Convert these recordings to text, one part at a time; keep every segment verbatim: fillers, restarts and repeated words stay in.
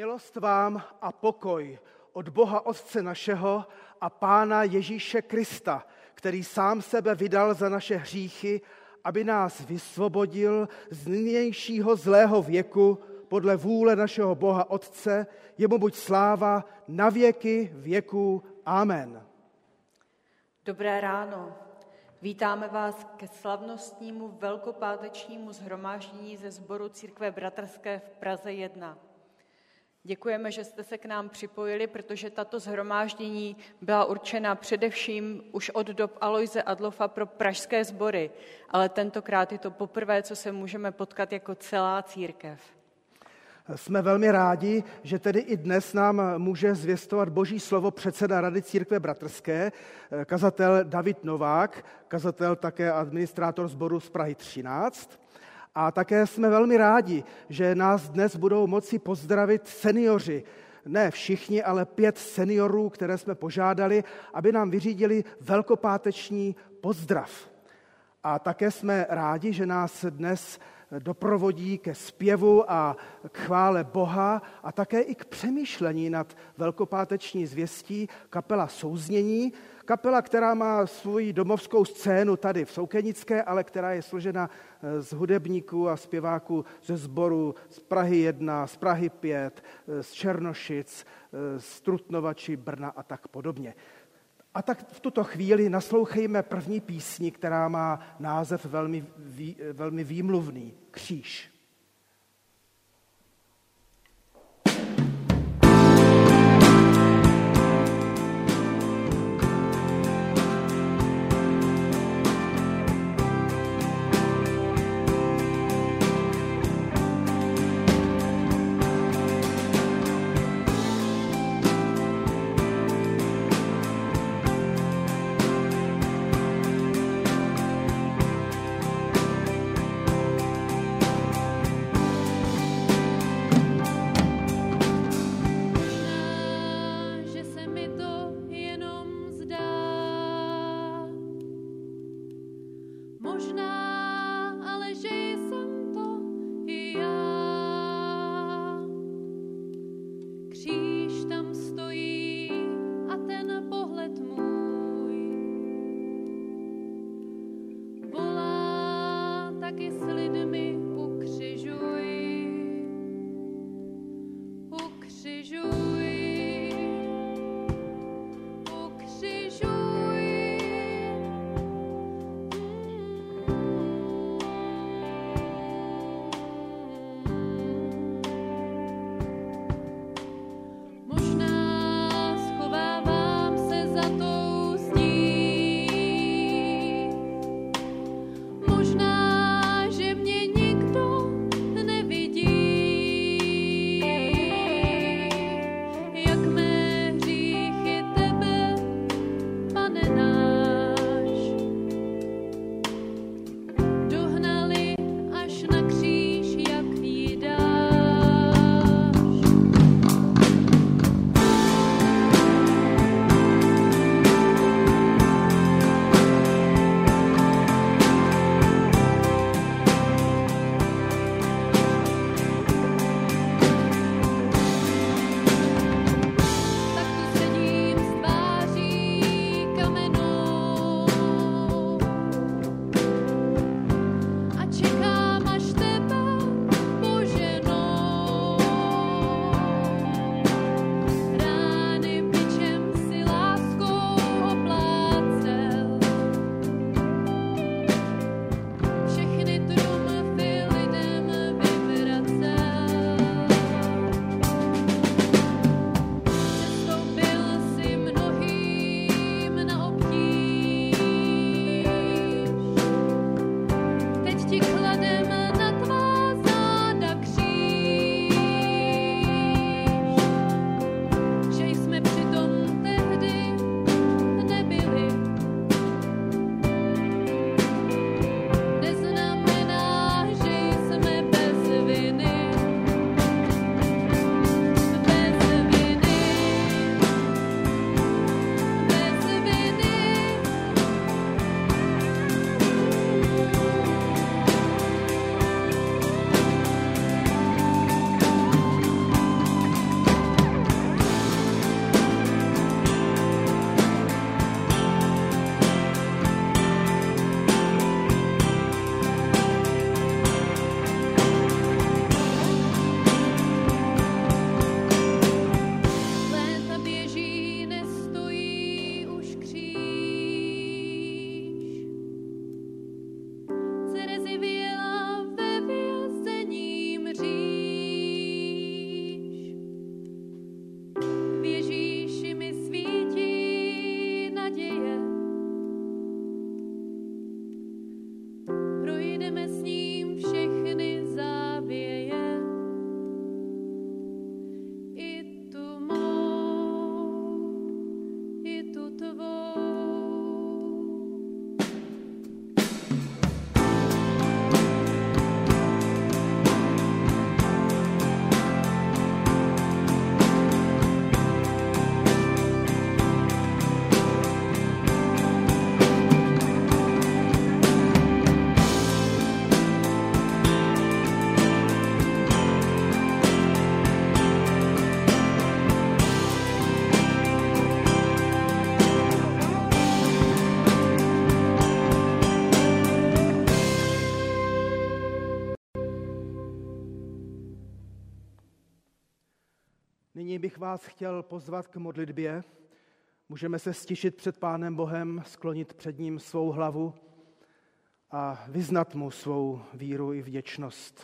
Milost vám a pokoj od Boha Otce našeho a Pána Ježíše Krista, který sám sebe vydal za naše hříchy, aby nás vysvobodil z nynějšího zlého věku podle vůle našeho Boha Otce, jemu buď sláva na věky věků. Amen. Dobré ráno. Vítáme vás ke slavnostnímu velkopátečnímu shromáždění ze sboru Církve bratrské v Praze jedna. Děkujeme, že jste se k nám připojili, protože tato shromáždění byla určena především už od dob Alojze Adlofa pro pražské sbory, ale tentokrát je to poprvé, co se můžeme potkat jako celá církev. Jsme velmi rádi, že tedy i dnes nám může zvěstovat Boží slovo předseda Rady Církve bratrské, kazatel David Novák, kazatel také administrátor sboru z Prahy třináct. A také jsme velmi rádi, že nás dnes budou moci pozdravit seniori. Ne všichni, ale pět seniorů, které jsme požádali, aby nám vyřídili velkopáteční pozdrav. A také jsme rádi, že nás dnes doprovodí ke zpěvu a k chvále Boha a také i k přemýšlení nad velkopáteční zvěstí kapela Souznění, kapela, která má svoji domovskou scénu tady v Soukenické, ale která je složena z hudebníků a zpěváků ze sboru z Prahy jedna, z Prahy pět, z Černošic, z Trutnova či Brna a tak podobně. A tak v tuto chvíli naslouchejme první písni, která má název velmi, vý, velmi výmluvný, Kříž. Možná, že projdeme s ním všechny závěje. I tu mou, i tu tvou. Nyní bych vás chtěl pozvat k modlitbě. Můžeme se stišit před Pánem Bohem, sklonit před ním svou hlavu a vyznat mu svou víru i vděčnost.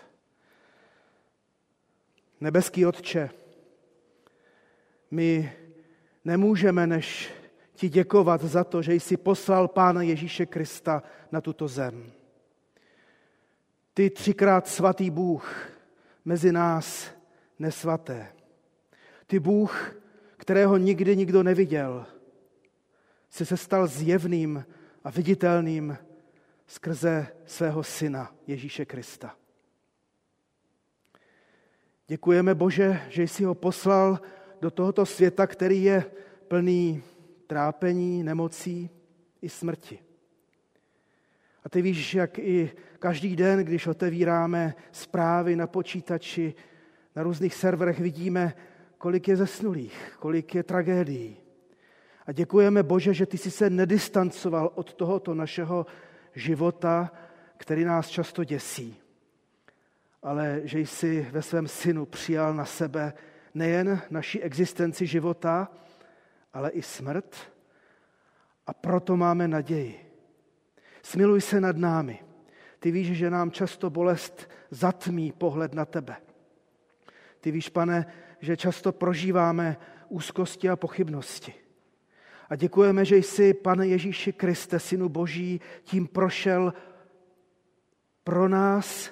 Nebeský Otče, my nemůžeme než ti děkovat za to, že jsi poslal Pána Ježíše Krista na tuto zem. Ty třikrát svatý Bůh mezi nás nesvaté. Ty Bůh, kterého nikdy nikdo neviděl, jsi se stal zjevným a viditelným skrze svého Syna Ježíše Krista. Děkujeme, Bože, že jsi ho poslal do tohoto světa, který je plný trápení, nemocí i smrti. A ty víš, jak i každý den, když otevíráme zprávy na počítači, na různých serverech vidíme, kolik je zesnulých, kolik je tragédií. A děkujeme, Bože, že ty jsi se nedistancoval od tohoto našeho života, který nás často děsí, ale že jsi ve svém Synu přijal na sebe nejen naši existenci života, ale i smrt. A proto máme naději. Smiluj se nad námi. Ty víš, že nám často bolest zatmí pohled na tebe. Ty víš, Pane, že často prožíváme úzkosti a pochybnosti. A děkujeme, že jsi, Pane Ježíši Kriste, Synu Boží, tím prošel pro nás,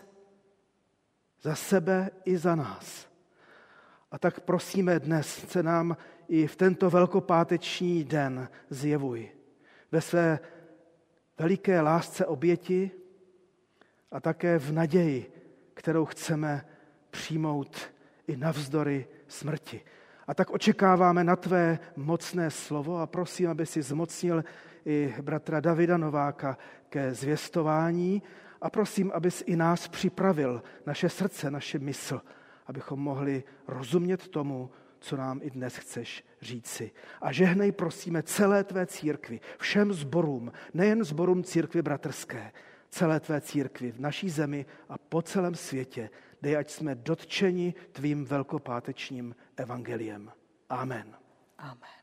za sebe i za nás. A tak prosíme dnes, se nám i v tento velkopáteční den zjevuj. Ve své veliké lásce oběti a také v naději, kterou chceme přijmout i navzdory smrti. A tak očekáváme na tvé mocné slovo a prosím, aby si zmocnil i bratra Davida Nováka ke zvěstování a prosím, abys i nás připravil, naše srdce, naše mysl, abychom mohli rozumět tomu, co nám i dnes chceš říci. A žehnej, prosíme, celé tvé církvi, všem sborům, nejen sborům církvi bratrské, celé tvé církvi v naší zemi a po celém světě, dej, ať jsme dotčeni tvým velkopátečním evangeliem. Amen. Amen.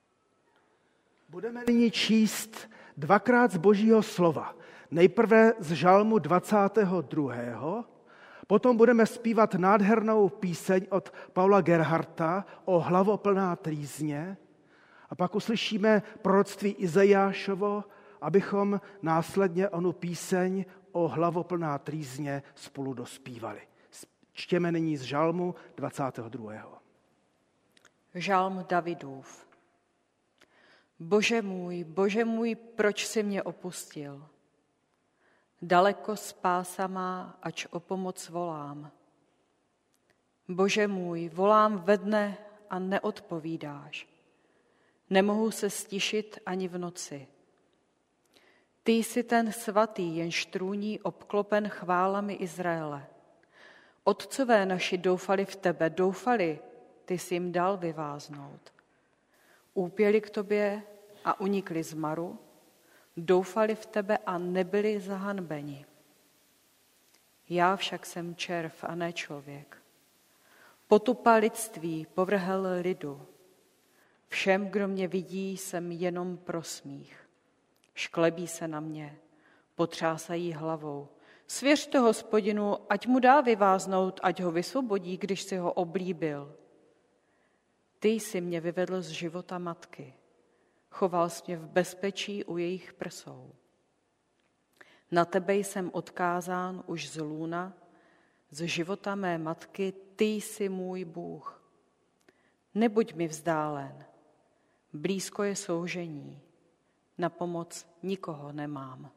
Budeme nyní číst dvakrát z Božího slova. Nejprve z žalmu dvacátého druhého Potom budeme zpívat nádhernou píseň od Paula Gerharta o hlavoplná trýzně a pak uslyšíme proroctví Izajášovo, abychom následně onu píseň o hlavoplná trýzně spolu dospívali. Čtěme nyní z žalmu dvacátého druhého Žalm Davidův. Bože můj, Bože můj, proč jsi mě opustil? Daleko spása má, ač o pomoc volám. Bože můj, volám ve dne a neodpovídáš. Nemohu se stišit ani v noci. Ty jsi ten svatý, jenž trůní obklopen chválami Izraele. Otcové naši doufali v tebe, doufali, ty jsi jim dal vyváznout. Úpěli k tobě a unikli z maru, doufali v tebe a nebyli zahanbeni. Já však jsem červ a ne člověk. Potupa lidství povrhl lidu. Všem, kdo mě vidí, jsem jenom prosmích. Šklebí se na mě, potřásají hlavou. Svěř to Hospodinu, ať mu dá vyváznout, ať ho vysvobodí, když si ho oblíbil. Ty jsi mě vyvedl z života matky. Choval jsi mě v bezpečí u jejich prsou. Na tebe jsem odkázán už z lůna, z života mé matky, ty jsi můj Bůh. Nebuď mi vzdálen, blízko je soužení, na pomoc nikoho nemám.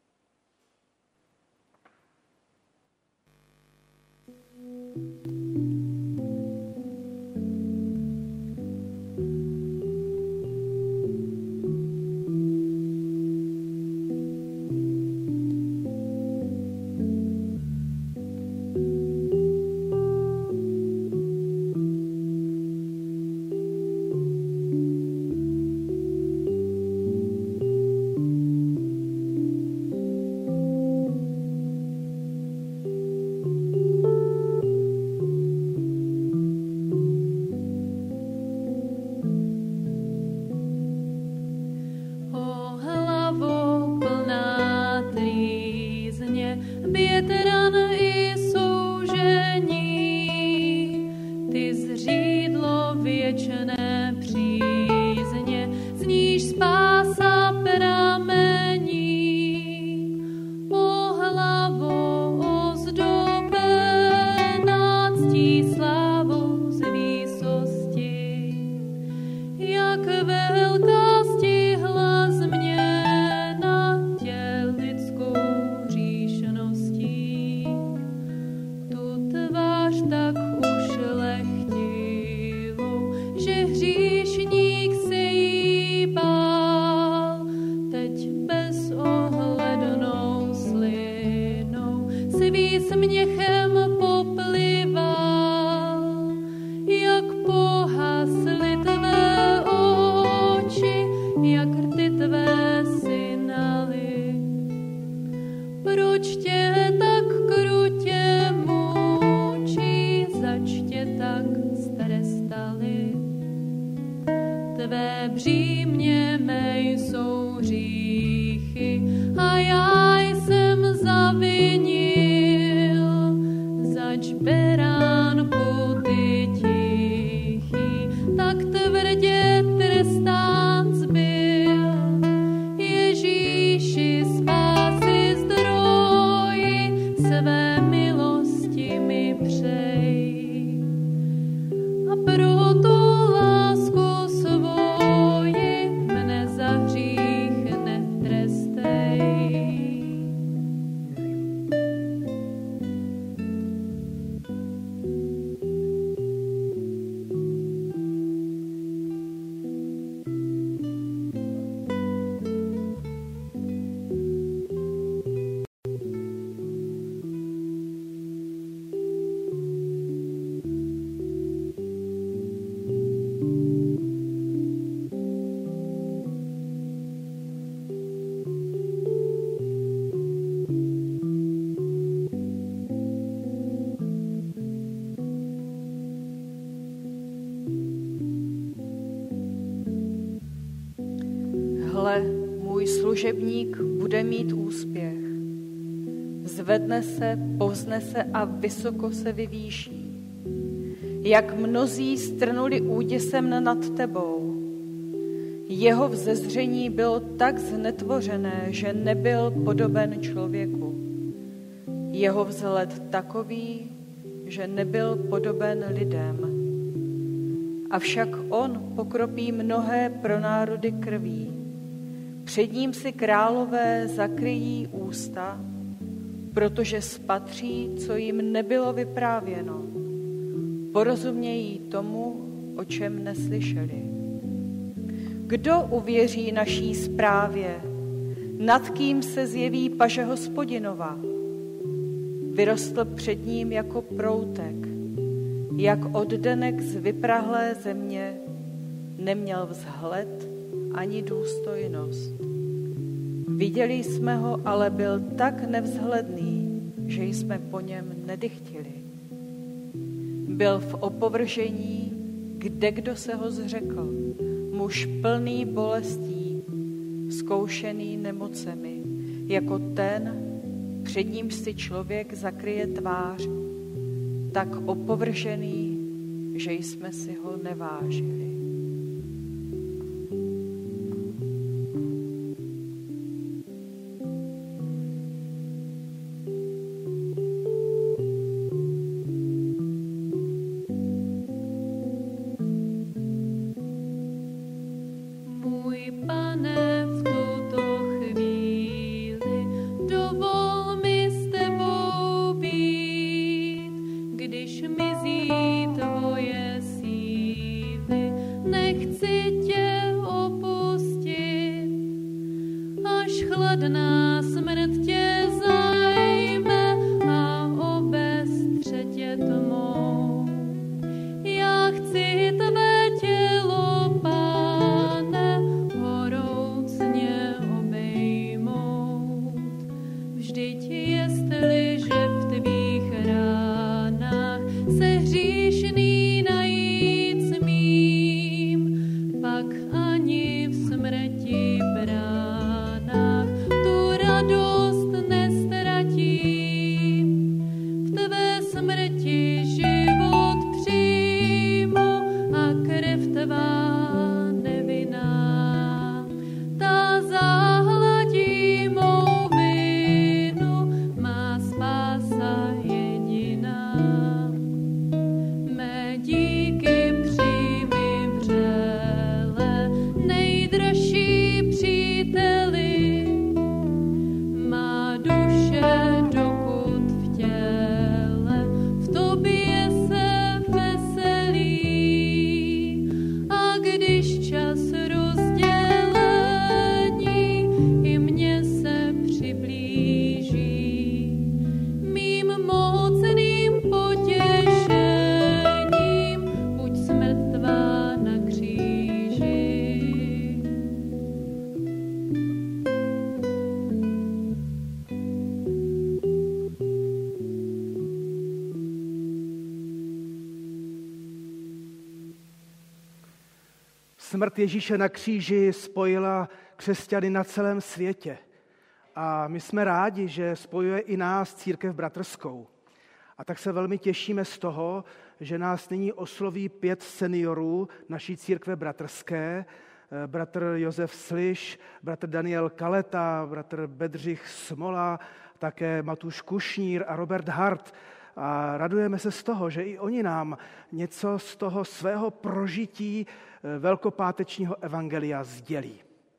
Hle, můj služebník bude mít úspěch. Zvedne se, povznese a vysoko se vyvýší. Jak mnozí strnuli úděsem nad tebou. Jeho vzezření bylo tak znetvořené, že nebyl podoben člověku. Jeho vzhled takový, že nebyl podoben lidem. Avšak on pokropí mnohé pro národy krví. Před ním si králové zakryjí ústa, protože spatří, co jim nebylo vyprávěno. Porozumějí tomu, o čem neslyšeli. Kdo uvěří naší zprávě? Nad kým se zjeví paže Hospodinova? Vyrostl před ním jako proutek, jak oddenek z vyprahlé země, neměl vzhled ani důstojnost. Viděli jsme ho, ale byl tak nevzhledný, že jsme po něm nedychtili. Byl v opovržení, kde kdo se ho zřekl, muž plný bolestí, zkoušený nemocemi, jako ten, před ním si člověk zakryje tvář, tak opovržený, že jsme si ho nevážili. Četná smrt tě zajme a obestře tě tmou. Já chci tvé tělo, Pane, horoucně obejmout. Vždyť jestliže v tvých ránách se hříšný najít smím, pak ani v smrti bránách tu radost nestratím. V tvé smrti život přijmu a krev tvá nevinná, ta zahladí mou vinu, má spása jediná. Mé díky přijmi vřele, nejdražší příteli, má duše dokud v těle, v tobě se veselí. A když čas rozdělení i mně se přiblíží, mým mocným potěšením buď smrt tvá na kříži. Smrt Ježíše na kříži spojila křesťany na celém světě. A my jsme rádi, že spojuje i nás, Církev bratrskou. A tak se velmi těšíme z toho, že nás nyní osloví pět seniorů naší Církve bratrské. Bratr Josef Sliš, bratr Daniel Kaleta, bratr Bedřich Smola, také Matuš Kušnír a Robert Hart. A radujeme se z toho, že i oni nám něco z toho svého prožití velkopátečního evangelia sdělí.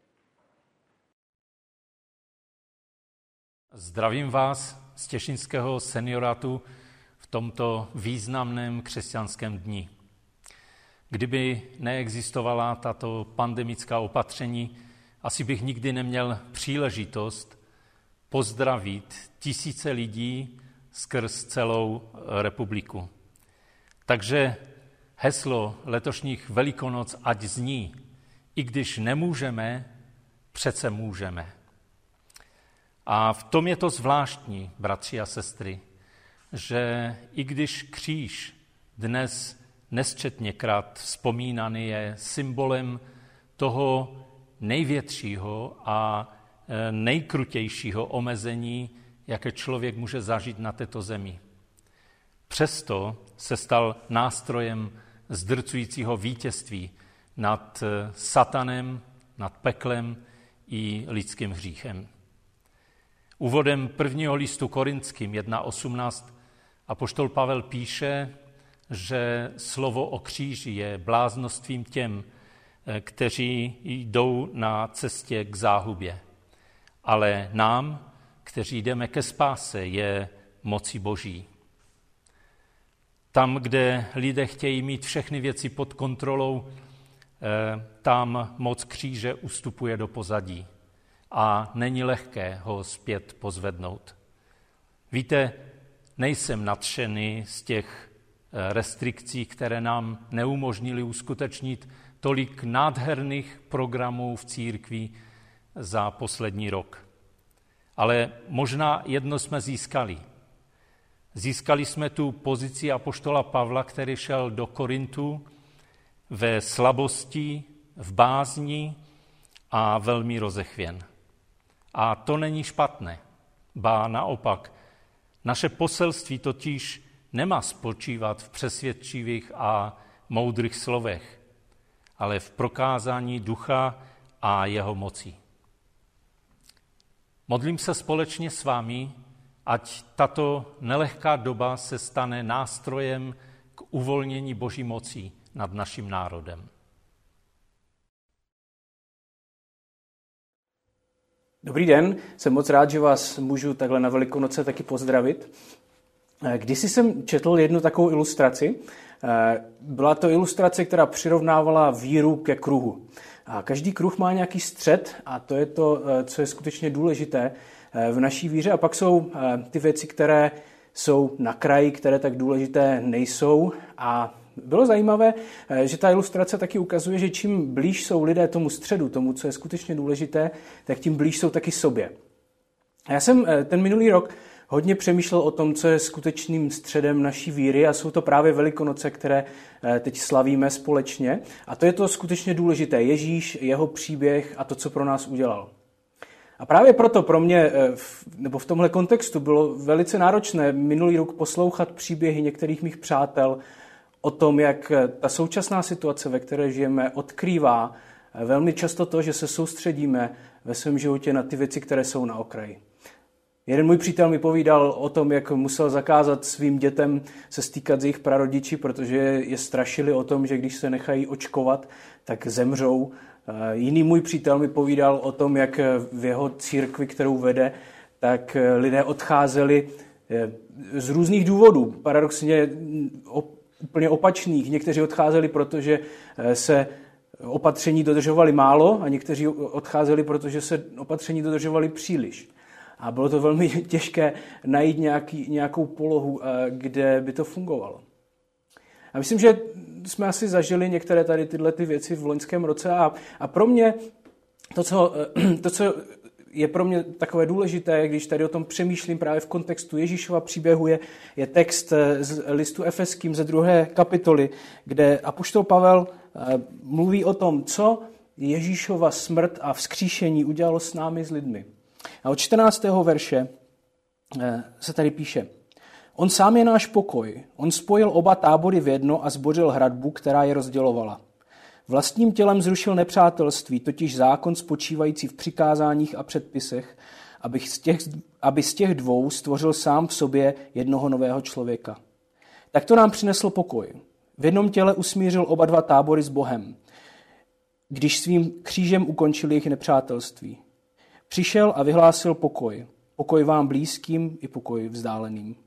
Zdravím vás z těšinského seniorátu v tomto významném křesťanském dni. Kdyby neexistovala tato pandemická opatření, asi bych nikdy neměl příležitost pozdravit tisíce lidí skrz celou republiku. Takže heslo letošních Velikonoc ať zní, i když nemůžeme, přece můžeme. A v tom je to zvláštní, bratři a sestry, že i když kříž dnes nesčetněkrát vzpomínaný je symbolem toho největšího a nejkrutějšího omezení, jaké člověk může zažít na této zemi. Přesto se stal nástrojem zdrcujícího vítězství nad satanem, nad peklem i lidským hříchem. Úvodem prvního listu Korinským jedna osmnáct apoštol Pavel píše, že slovo o kříži je bláznostvím těm, kteří jdou na cestě k záhubě. Ale nám, kteří jdeme ke spáse, je mocí Boží. Tam, kde lidé chtějí mít všechny věci pod kontrolou, tam moc kříže ustupuje do pozadí a není lehké ho zpět pozvednout. Víte, nejsem nadšený z těch restrikcí, které nám neumožnily uskutečnit tolik nádherných programů v církvi za poslední rok. Ale možná jedno jsme získali. Získali jsme tu pozici apoštola Pavla, který šel do Korintu ve slabosti, v bázni a velmi rozechvěn. A to není špatné, ba naopak. Naše poselství totiž nemá spočívat v přesvědčivých a moudrých slovech, ale v prokázání ducha a jeho moci. Modlím se společně s vámi, ať tato nelehká doba se stane nástrojem k uvolnění Boží moci nad naším národem. Dobrý den, jsem moc rád, že vás můžu takhle na Velikonoce taky pozdravit. Kdysi jsem četl jednu takovou ilustraci. Byla to ilustrace, která přirovnávala víru ke kruhu. A každý kruh má nějaký střed a to je to, co je skutečně důležité v naší víře. A pak jsou ty věci, které jsou na kraji, které tak důležité nejsou. A bylo zajímavé, že ta ilustrace taky ukazuje, že čím blíž jsou lidé tomu středu, tomu, co je skutečně důležité, tak tím blíž jsou taky sobě. A já jsem ten minulý rok hodně přemýšlel o tom, co je skutečným středem naší víry a jsou to právě Velikonoce, které teď slavíme společně. A to je to skutečně důležité. Ježíš, jeho příběh a to, co pro nás udělal. A právě proto pro mě, nebo v tomhle kontextu, bylo velice náročné minulý rok poslouchat příběhy některých mých přátel o tom, jak ta současná situace, ve které žijeme, odkrývá velmi často to, že se soustředíme ve svém životě na ty věci, které jsou na okraji. Jeden můj přítel mi povídal o tom, jak musel zakázat svým dětem se stýkat s jejich prarodiči, protože je strašili o tom, že když se nechají očkovat, tak zemřou. Jiný můj přítel mi povídal o tom, jak v jeho církvi, kterou vede, tak lidé odcházeli z různých důvodů, paradoxně úplně opačných. Někteří odcházeli, protože se opatření dodržovali málo a někteří odcházeli, protože se opatření dodržovali příliš. A bylo to velmi těžké najít nějaký, nějakou polohu, kde by to fungovalo. A myslím, že jsme asi zažili některé tady tyhle ty věci v loňském roce a, a pro mě to co, to, co je pro mě takové důležité, když tady o tom přemýšlím právě v kontextu Ježíšova příběhu, je, je text z listu Efeským ze druhé kapitoly, kde apoštol Pavel mluví o tom, co Ježíšova smrt a vzkříšení udělalo s námi, s lidmi. A od čtrnáctého verše se tady píše: On sám je náš pokoj. On spojil oba tábory v jedno a zbořil hradbu, která je rozdělovala. Vlastním tělem zrušil nepřátelství, totiž zákon spočívající v přikázáních a předpisech, aby z těch, aby z těch dvou stvořil sám v sobě jednoho nového člověka. Tak to nám přinesl pokoj. V jednom těle usmířil oba dva tábory s Bohem, když svým křížem ukončil jejich nepřátelství. Přišel a vyhlásil pokoj. Pokoj vám blízkým i pokoj vzdáleným.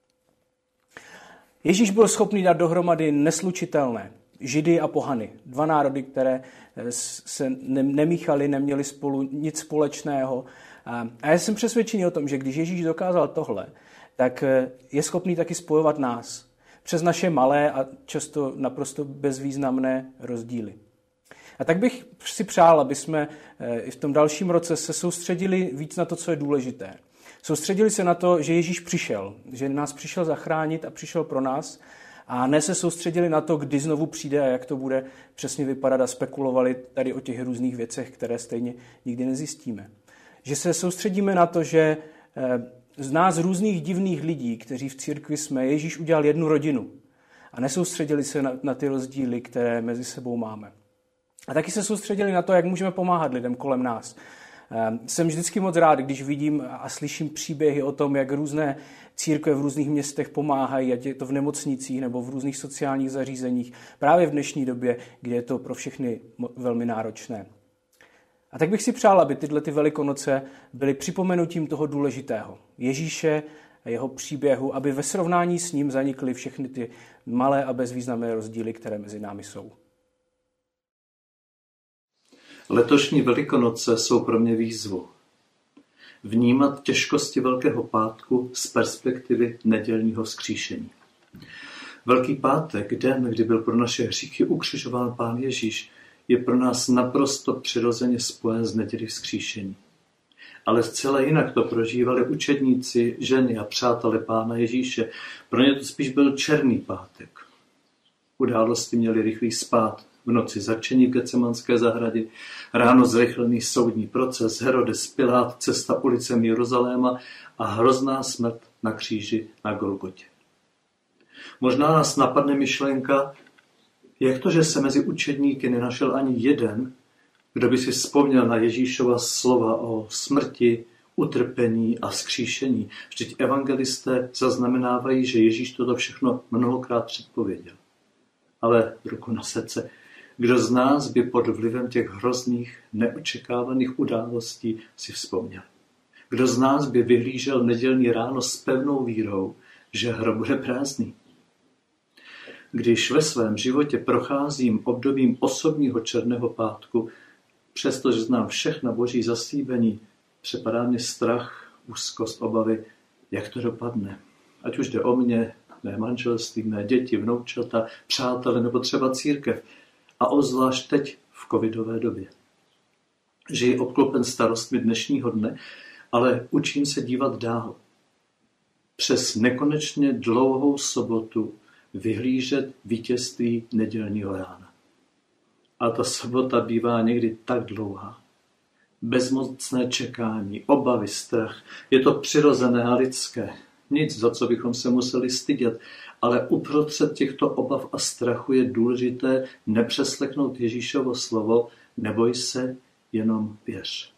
Ježíš byl schopný dát dohromady neslučitelné, Židy a pohany. Dva národy, které se nemíchaly, neměly spolu nic společného. A já jsem přesvědčený o tom, že když Ježíš dokázal tohle, tak je schopný taky spojovat nás přes naše malé a často naprosto bezvýznamné rozdíly. A tak bych si přál, aby jsme i v tom dalším roce se soustředili víc na to, co je důležité. Soustředili se na to, že Ježíš přišel, že nás přišel zachránit a přišel pro nás, a ne se soustředili na to, kdy znovu přijde a jak to bude přesně vypadat a spekulovali tady o těch různých věcech, které stejně nikdy nezjistíme. Že se soustředíme na to, že z nás různých divných lidí, kteří v církvi jsme, Ježíš udělal jednu rodinu a nesoustředili se na, na ty rozdíly, které mezi sebou máme. A taky se soustředili na to, jak můžeme pomáhat lidem kolem nás. Jsem vždycky moc rád, když vidím a slyším příběhy o tom, jak různé církve v různých městech pomáhají, ať je to v nemocnicích nebo v různých sociálních zařízeních, právě v dnešní době, kdy je to pro všechny velmi náročné. A tak bych si přál, aby tyhle ty Velikonoce byly připomenutím toho důležitého. Ježíše a jeho příběhu, aby ve srovnání s ním zanikly všechny ty malé a bezvýznamné rozdíly, které mezi námi jsou. Letošní Velikonoce jsou pro mě výzvou. Vnímat těžkosti Velkého pátku z perspektivy nedělního vzkříšení. Velký pátek, den, kdy byl pro naše hříchy ukřižován Pán Ježíš, je pro nás naprosto přirozeně spojen s nedělí vzkříšení. Ale zcela jinak to prožívali učedníci, ženy a přátelé Pána Ježíše. Pro ně to spíš byl černý pátek. Události měli rychlý spát. V noci zatčení v Getsemanské zahradě, ráno zrychlený soudní proces, Herodes, Pilát, cesta ulicemi Jeruzaléma a hrozná smrt na kříži na Golgotě. Možná nás napadne myšlenka, jak to, že se mezi učedníky nenašel ani jeden, kdo by si vzpomněl na Ježíšova slova o smrti, utrpení a vzkříšení. Vždyť evangelisté zaznamenávají, že Ježíš toto všechno mnohokrát předpověděl. Ale ruku na srdce, kdo z nás by pod vlivem těch hrozných, neočekávaných událostí si vzpomněl? Kdo z nás by vyhlížel nedělní ráno s pevnou vírou, že hrob bude prázdný? Když ve svém životě procházím obdobím osobního černého pátku, přestože znám všechna boží zaslíbení, přepadá mě strach, úzkost, obavy, jak to dopadne. Ať už jde o mě, mé manželství, mé děti, vnoučata, přátele nebo třeba církev. A obzvlášť teď v covidové době. Žiji obklopen starostmi dnešního dne, ale učím se dívat dál. Přes nekonečně dlouhou sobotu vyhlížet vítězství nedělního rána. A ta sobota bývá někdy tak dlouhá. Bezmocné čekání, obavy, strach. Je to přirozené a lidské. Nic, za co bychom se museli stydět, ale uprostřed těchto obav a strachu je důležité nepřeslechnout Ježíšovo slovo, neboj se, jenom věř.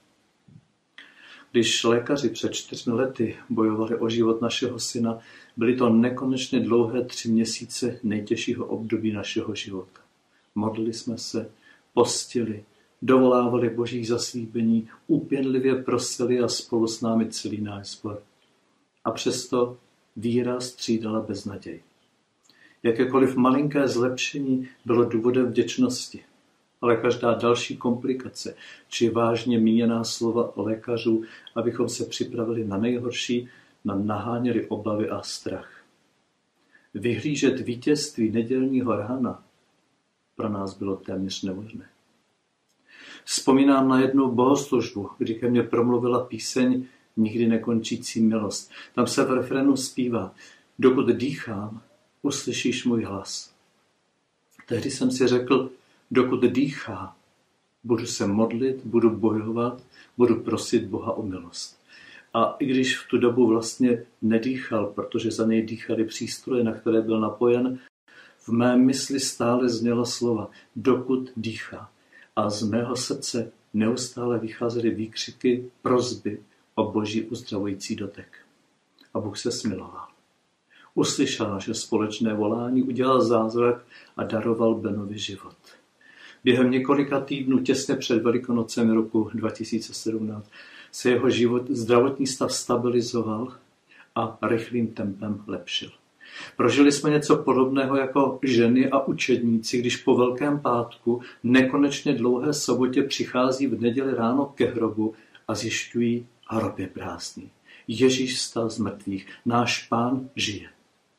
Když lékaři před čtyřmi lety bojovali o život našeho syna, byly to nekonečně dlouhé tři měsíce nejtěžšího období našeho života. Modlili jsme se, postili, dovolávali božích zaslíbení, úpěnlivě prosili a spolu s námi celý náš sbor. A přesto víra střídala beznaděj. Jakékoliv malinké zlepšení bylo důvodem vděčnosti, ale každá další komplikace či vážně míněná slova lékařů, abychom se připravili na nejhorší, nám naháněli obavy a strach. Vyhlížet vítězství nedělního rána pro nás bylo téměř nemožné. Vzpomínám na jednu bohoslužbu, kdy ke mně promluvila píseň Nikdy nekončící milost. Tam se v refrénu zpívá: dokud dýchám, uslyšíš můj hlas. Tehdy jsem si řekl, dokud dýchá, budu se modlit, budu bojovat, budu prosit Boha o milost. A i když v tu dobu vlastně nedýchal, protože za něj dýchaly přístroje, na které byl napojen, v mé mysli stále zněla slova, dokud dýchá. A z mého srdce neustále vycházely výkřiky, prosby o boží uzdravující dotek. A Bůh se smiloval. Uslyšel naše společné volání, udělal zázrak a daroval Benovi život. Během několika týdnů těsně před Velikonocemi roku dva tisíce sedmnáct se jeho život, zdravotní stav stabilizoval a rychlým tempem lepšil. Prožili jsme něco podobného jako ženy a učedníci, když po Velkém pátku nekonečně dlouhé sobotě přichází v neděli ráno ke hrobu a zjišťují, hrob je prázdný. Ježíš vstal z mrtvých, náš Pán žije.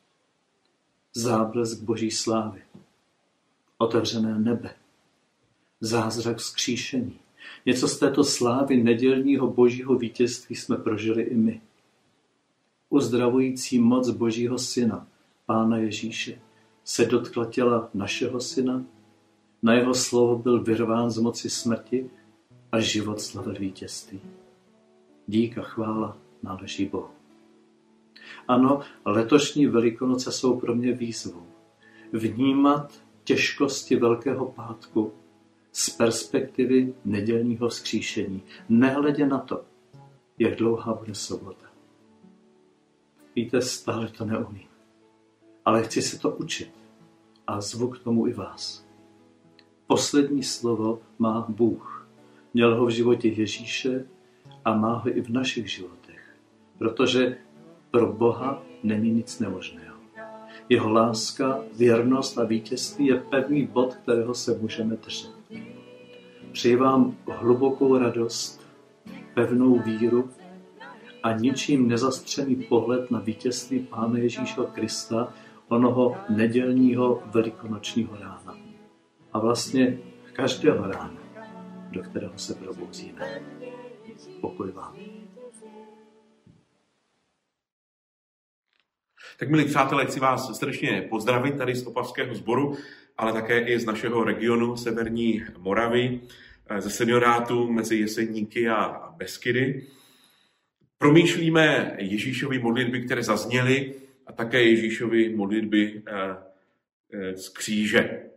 Záblesk boží slávy, otevřené nebe, zázrak vzkříšení. Něco z této slávy nedělního božího vítězství jsme prožili i my. Uzdravující moc božího syna, Pána Ježíše, se dotkla těla našeho syna, na jeho slovo byl vyrván z moci smrti a život slavil vítězství. Dík a chvála náleží Bohu. Ano, letošní Velikonoce jsou pro mě výzvou. Vnímat těžkosti Velkého pátku z perspektivy nedělního vzkříšení, nehledě na to, jak dlouhá bude sobota. Víte, stále to neumím, ale chci se to učit a zvu k tomu i vás. Poslední slovo má Bůh. Měl ho v životě Ježíše a má ho i v našich životech, protože pro Boha není nic nemožného. Jeho láska, věrnost a vítězství je pevný bod, kterého se můžeme držet. Přeji vám hlubokou radost, pevnou víru a ničím nezastřený pohled na vítězství Pána Ježíše Krista, onoho nedělního velikonočního rána. A vlastně každého rána, do kterého se probouzíme. Pokoj vám. Tak milí přátelé, chci vás srdečně pozdravit tady z Opavského sboru, ale také i z našeho regionu Severní Moravy, ze seniorátu mezi Jeseníky a Beskydy. Promýšlíme Ježíšovy modlitby, které zazněly, a také Ježíšovy modlitby z kříže.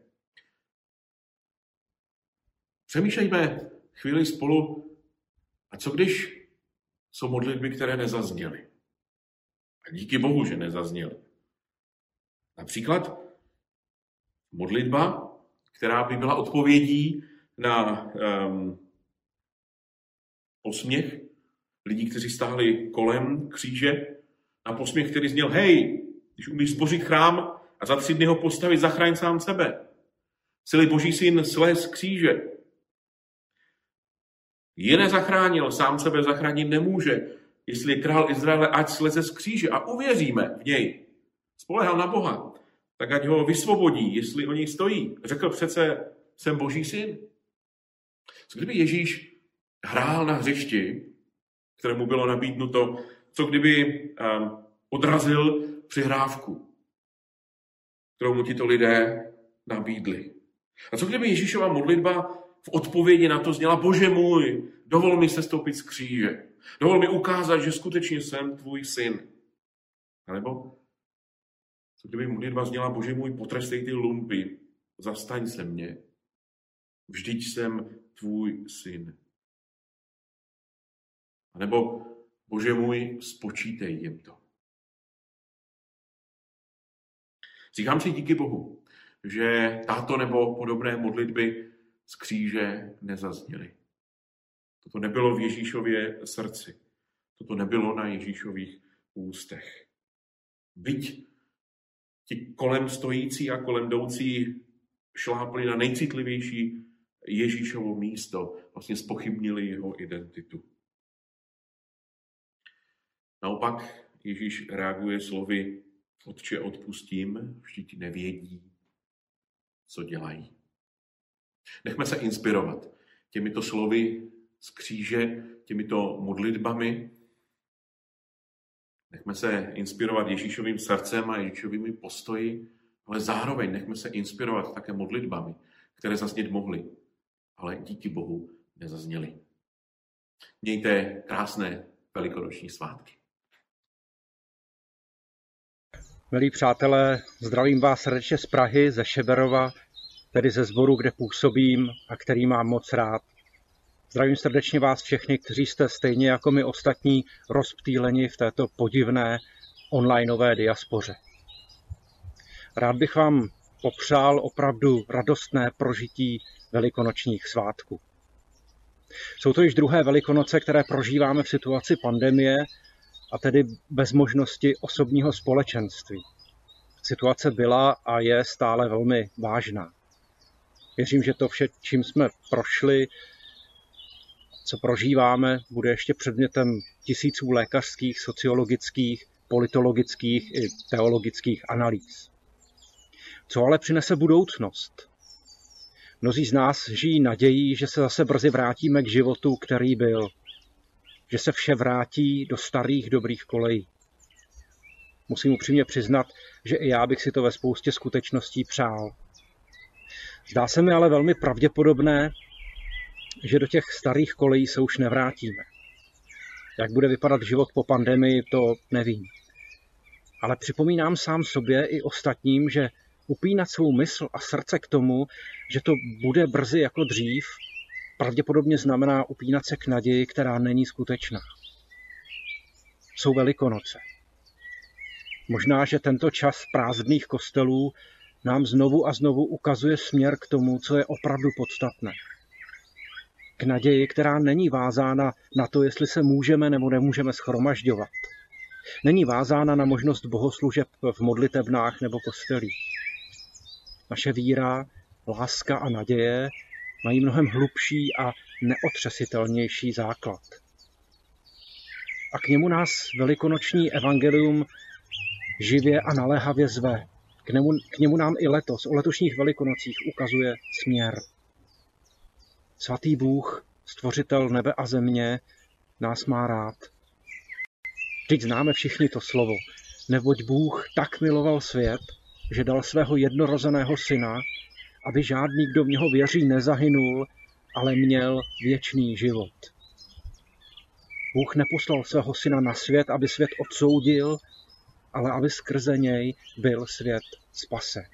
Přemýšlejme chvíli spolu, a co když jsou modlitby, které nezazněly? A díky Bohu, že nezazněly. Například modlitba, která by byla odpovědí na um, posměch lidí, kteří stáli kolem kříže, na posměch, který zněl: hej, když umíš zbořit chrám a za tři dny ho postavit, zachraň sám sebe. Celý Boží syn slez z kříže. Je nezachránil, sám sebe zachránit nemůže. Jestli je král Izraele, ať sleze z kříže a uvěříme v něj. Spolehal na Boha, tak ať ho vysvobodí, jestli o něj stojí. Řekl přece, jsem Boží syn. Co kdyby Ježíš hrál na hřišti, kterému bylo nabídnuto, co kdyby um, odrazil přihrávku, kterou mu tito lidé nabídli. A co kdyby Ježíšova modlitba v odpovědi na to zněla: Bože můj, dovol mi sestoupit z kříže. Dovol mi ukázat, že skutečně jsem tvůj syn. A nebo co kdyby modlitba zněla: Bože můj, potrestej ty lumpy, zastaň se mě. Vždyť jsem tvůj syn. A nebo Bože můj, spočítej jim to. Říkám si díky Bohu, že táto nebo podobné modlitby z kříže nezazněly. Toto nebylo v Ježíšově srdci. Toto nebylo na Ježíšových ústech. Byť ti kolem stojící a kolem jdoucí šlápli na nejcitlivější Ježíšovo místo, vlastně zpochybnili jeho identitu. Naopak Ježíš reaguje slovy: Otče, odpustím, vždyť nevědí, co dělají. Nechme se inspirovat těmito slovy z kříže, těmito modlitbami. Nechme se inspirovat Ježíšovým srdcem a Ježíšovými postoji, ale zároveň nechme se inspirovat také modlitbami, které zaznět mohly, ale díky Bohu nezazněly. Mějte krásné velikonoční svátky. Milí přátelé, zdravím vás srdečně z Prahy, ze Šeberova, tedy ze sboru, kde působím a který mám moc rád. Zdravím srdečně vás všechny, kteří jste stejně jako my ostatní rozptýleni v této podivné onlineové diaspoře. Rád bych vám popřál opravdu radostné prožití velikonočních svátků. Jsou to již druhé Velikonoce, které prožíváme v situaci pandemie, a tedy bez možnosti osobního společenství. Situace byla a je stále velmi vážná. Věřím, že to vše, čím jsme prošli, co prožíváme, bude ještě předmětem tisíců lékařských, sociologických, politologických i teologických analýz. Co ale přinese budoucnost? Mnozí z nás žijí nadějí, že se zase brzy vrátíme k životu, který byl. Že se vše vrátí do starých dobrých kolejí. Musím upřímně přiznat, že i já bych si to ve spoustě skutečností přál. Zdá se mi ale velmi pravděpodobné, že do těch starých kolejí se už nevrátíme. Jak bude vypadat život po pandemii, to nevím. Ale připomínám sám sobě i ostatním, že upínat svou mysl a srdce k tomu, že to bude brzy jako dřív, pravděpodobně znamená upínat se k naději, která není skutečná. Jsou Velikonoce. Možná, že tento čas prázdných kostelů nám znovu a znovu ukazuje směr k tomu, co je opravdu podstatné. K naději, která není vázána na to, jestli se můžeme nebo nemůžeme shromažďovat. Není vázána na možnost bohoslužeb v modlitebnách nebo kostelích. Naše víra, láska a naděje mají mnohem hlubší a neotřesitelnější základ. A k němu nás velikonoční evangelium živě a naléhavě zve. K němu, k němu nám i letos, o letošních velikonocích, ukazuje směr. Svatý Bůh, stvořitel nebe a země, nás má rád. Vždyť známe všichni to slovo. Neboť Bůh tak miloval svět, že dal svého jednorozeného syna, aby žádný, kdo v něho věří, nezahynul, ale měl věčný život. Bůh neposlal svého syna na svět, aby svět odsoudil, ale aby skrze něj byl svět spasen.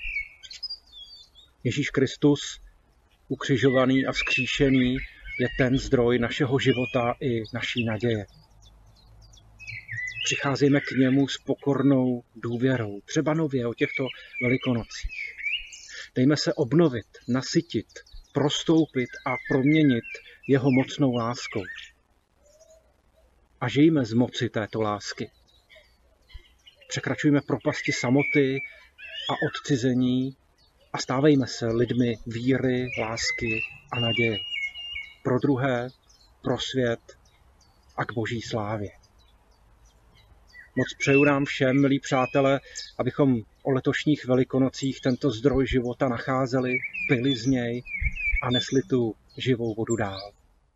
Ježíš Kristus, ukřižovaný a vzkříšený, je ten zdroj našeho života i naší naděje. Přicházíme k němu s pokornou důvěrou, třeba nově o těchto velikonocích. Dejme se obnovit, nasytit, prostoupit a proměnit jeho mocnou láskou. A žijme z moci této lásky. Překračujme propasti samoty a odcizení a stávejme se lidmi víry, lásky a naděje. Pro druhé, pro svět a k boží slávě. Moc přeju nám všem, milí přátelé, abychom o letošních velikonocích tento zdroj života nacházeli, pili z něj a nesli tu živou vodu dál.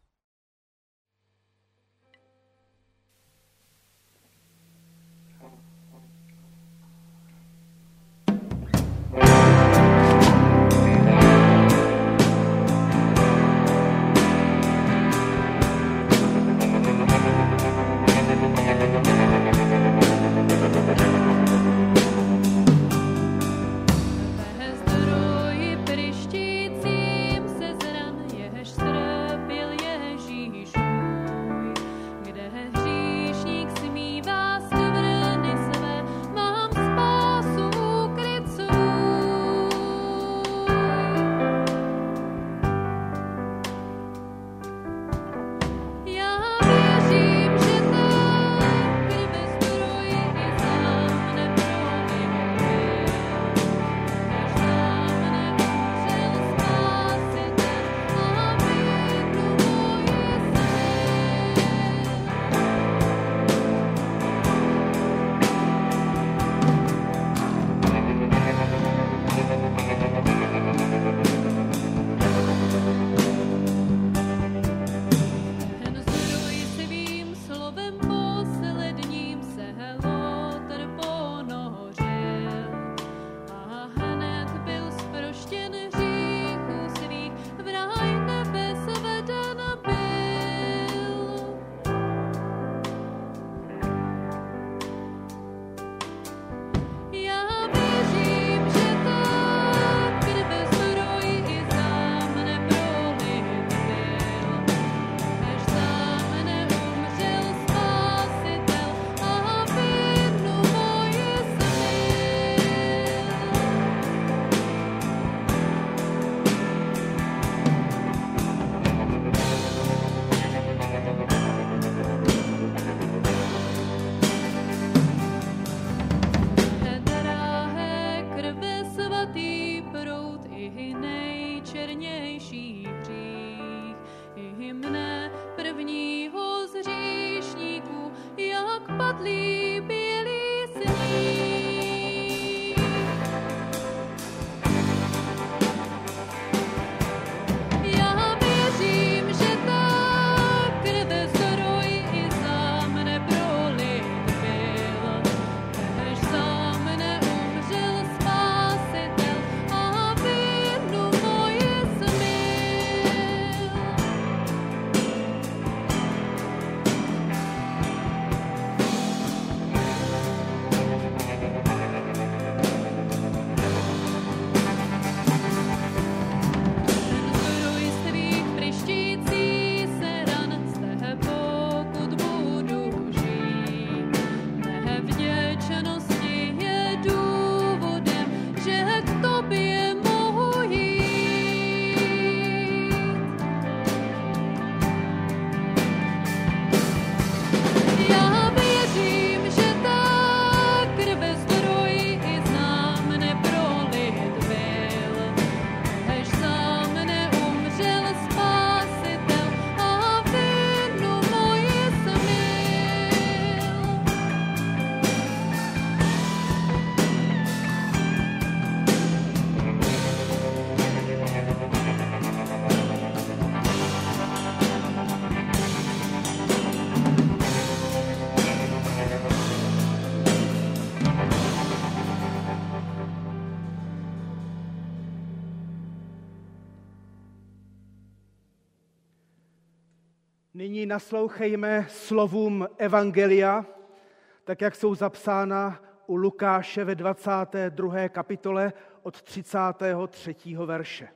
Nyní naslouchejme slovům Evangelia, tak jak jsou zapsána u Lukáše ve dvacáté druhé kapitole od třicátého třetího verše.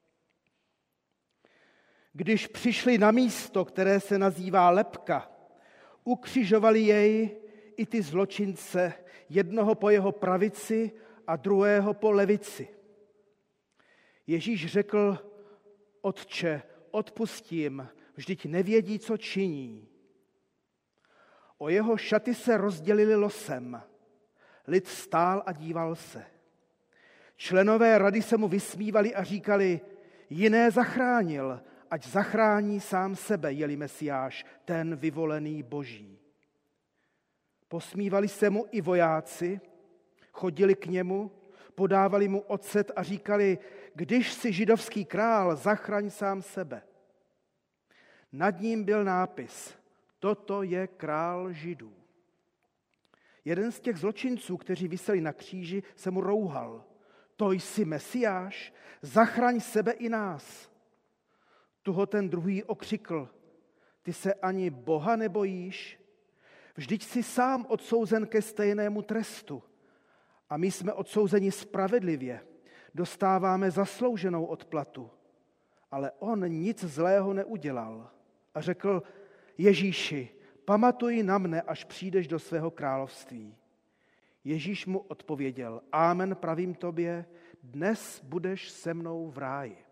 Když přišli na místo, které se nazývá Lebka, ukřižovali jej i ty zločince, jednoho po jeho pravici a druhého po levici. Ježíš řekl: Otče, odpustím, vždyť nevědí, co činí. O jeho šaty se rozdělili losem. Lid stál a díval se. Členové rady se mu vysmívali a říkali: Jiné zachránil, ať zachrání sám sebe, je-li Mesiáš, ten vyvolený Boží. Posmívali se mu i vojáci, chodili k němu, podávali mu ocet a říkali, když jsi židovský král, zachraň sám sebe. Nad ním byl nápis, toto je král Židů. Jeden z těch zločinců, kteří viseli na kříži, se mu rouhal. To jsi Mesiáš, zachraň sebe i nás. Tu ho ten druhý okřikl, ty se ani Boha nebojíš? Vždyť jsi sám odsouzen ke stejnému trestu. A my jsme odsouzeni spravedlivě, dostáváme zaslouženou odplatu. Ale on nic zlého neudělal. A řekl, Ježíši, pamatuj na mne, až přijdeš do svého království. Ježíš mu odpověděl, Amen, pravím tobě, dnes budeš se mnou v ráji.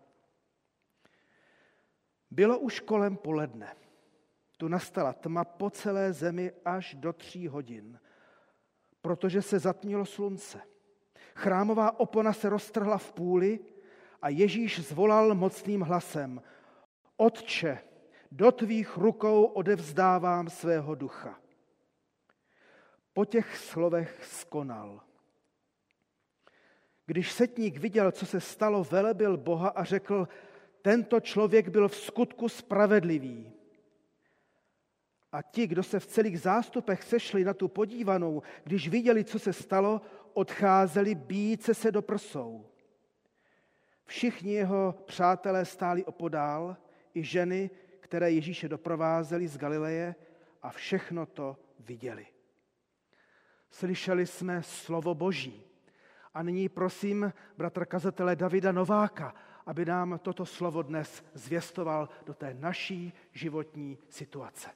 Bylo už kolem poledne. Tu nastala tma po celé zemi až do tří hodin, protože se zatmilo slunce. Chrámová opona se roztrhla v půli a Ježíš zvolal mocným hlasem, Otče, do tvých rukou odevzdávám svého ducha. Po těch slovech skonal. Když setník viděl, co se stalo, velebil Boha a řekl, tento člověk byl v skutku spravedlivý. A ti, kdo se v celých zástupech sešli na tu podívanou, když viděli, co se stalo, odcházeli bíjíce se do prsou. Všichni jeho přátelé stáli opodál, i ženy, které Ježíše doprovázely z Galileje a všechno to viděli. Slyšeli jsme slovo Boží. A nyní prosím bratra kazatele Davida Nováka, aby nám toto slovo dnes zvěstoval do té naší životní situace.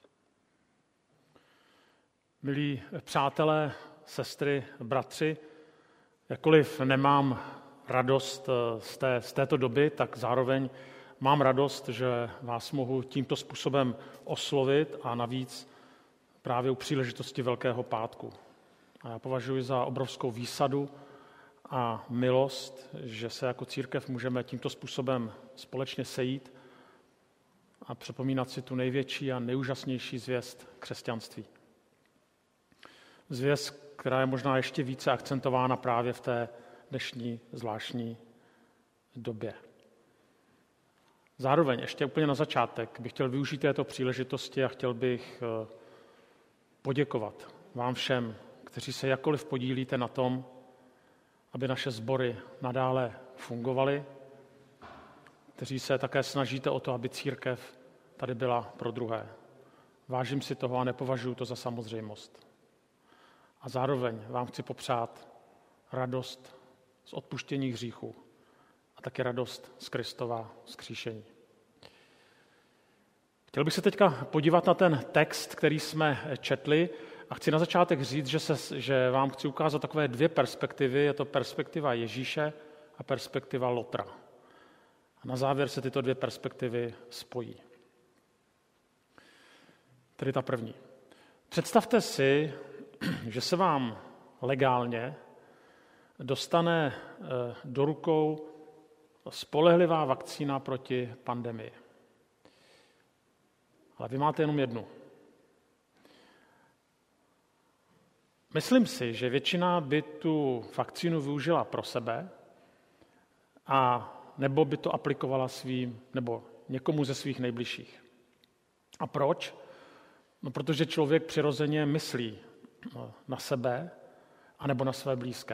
Milí přátelé, sestry, bratři, jakkoliv nemám radost z, té, z této doby, tak zároveň mám radost, že vás mohu tímto způsobem oslovit a navíc právě u příležitosti Velkého pátku. A já považuji za obrovskou výsadu a milost, že se jako církev můžeme tímto způsobem společně sejít a připomínat si tu největší a nejúžasnější zvěst křesťanství. Zvěst, která je možná ještě více akcentována právě v té dnešní zvláštní době. Zároveň ještě úplně na začátek bych chtěl využít této příležitosti a chtěl bych poděkovat vám všem, kteří se jakkoliv podílíte na tom, aby naše sbory nadále fungovaly, kteří se také snažíte o to, aby církev tady byla pro druhé. Vážím si toho a nepovažuji to za samozřejmost. A zároveň vám chci popřát radost z odpuštění hříchů a také radost z Kristova vzkříšení. Chtěl bych se teďka podívat na ten text, který jsme četli, a chci na začátek říct, že, se, že vám chci ukázat takové dvě perspektivy. Je to perspektiva Ježíše a perspektiva Lotra. A na závěr se tyto dvě perspektivy spojí. Tedy ta první. Představte si, že se vám legálně dostane do rukou spolehlivá vakcína proti pandemii. Ale vy máte jenom jednu. Myslím si, že většina by tu vakcínu využila pro sebe a nebo by to aplikovala svým, nebo někomu ze svých nejbližších. A proč? No, protože člověk přirozeně myslí na sebe anebo na své blízké.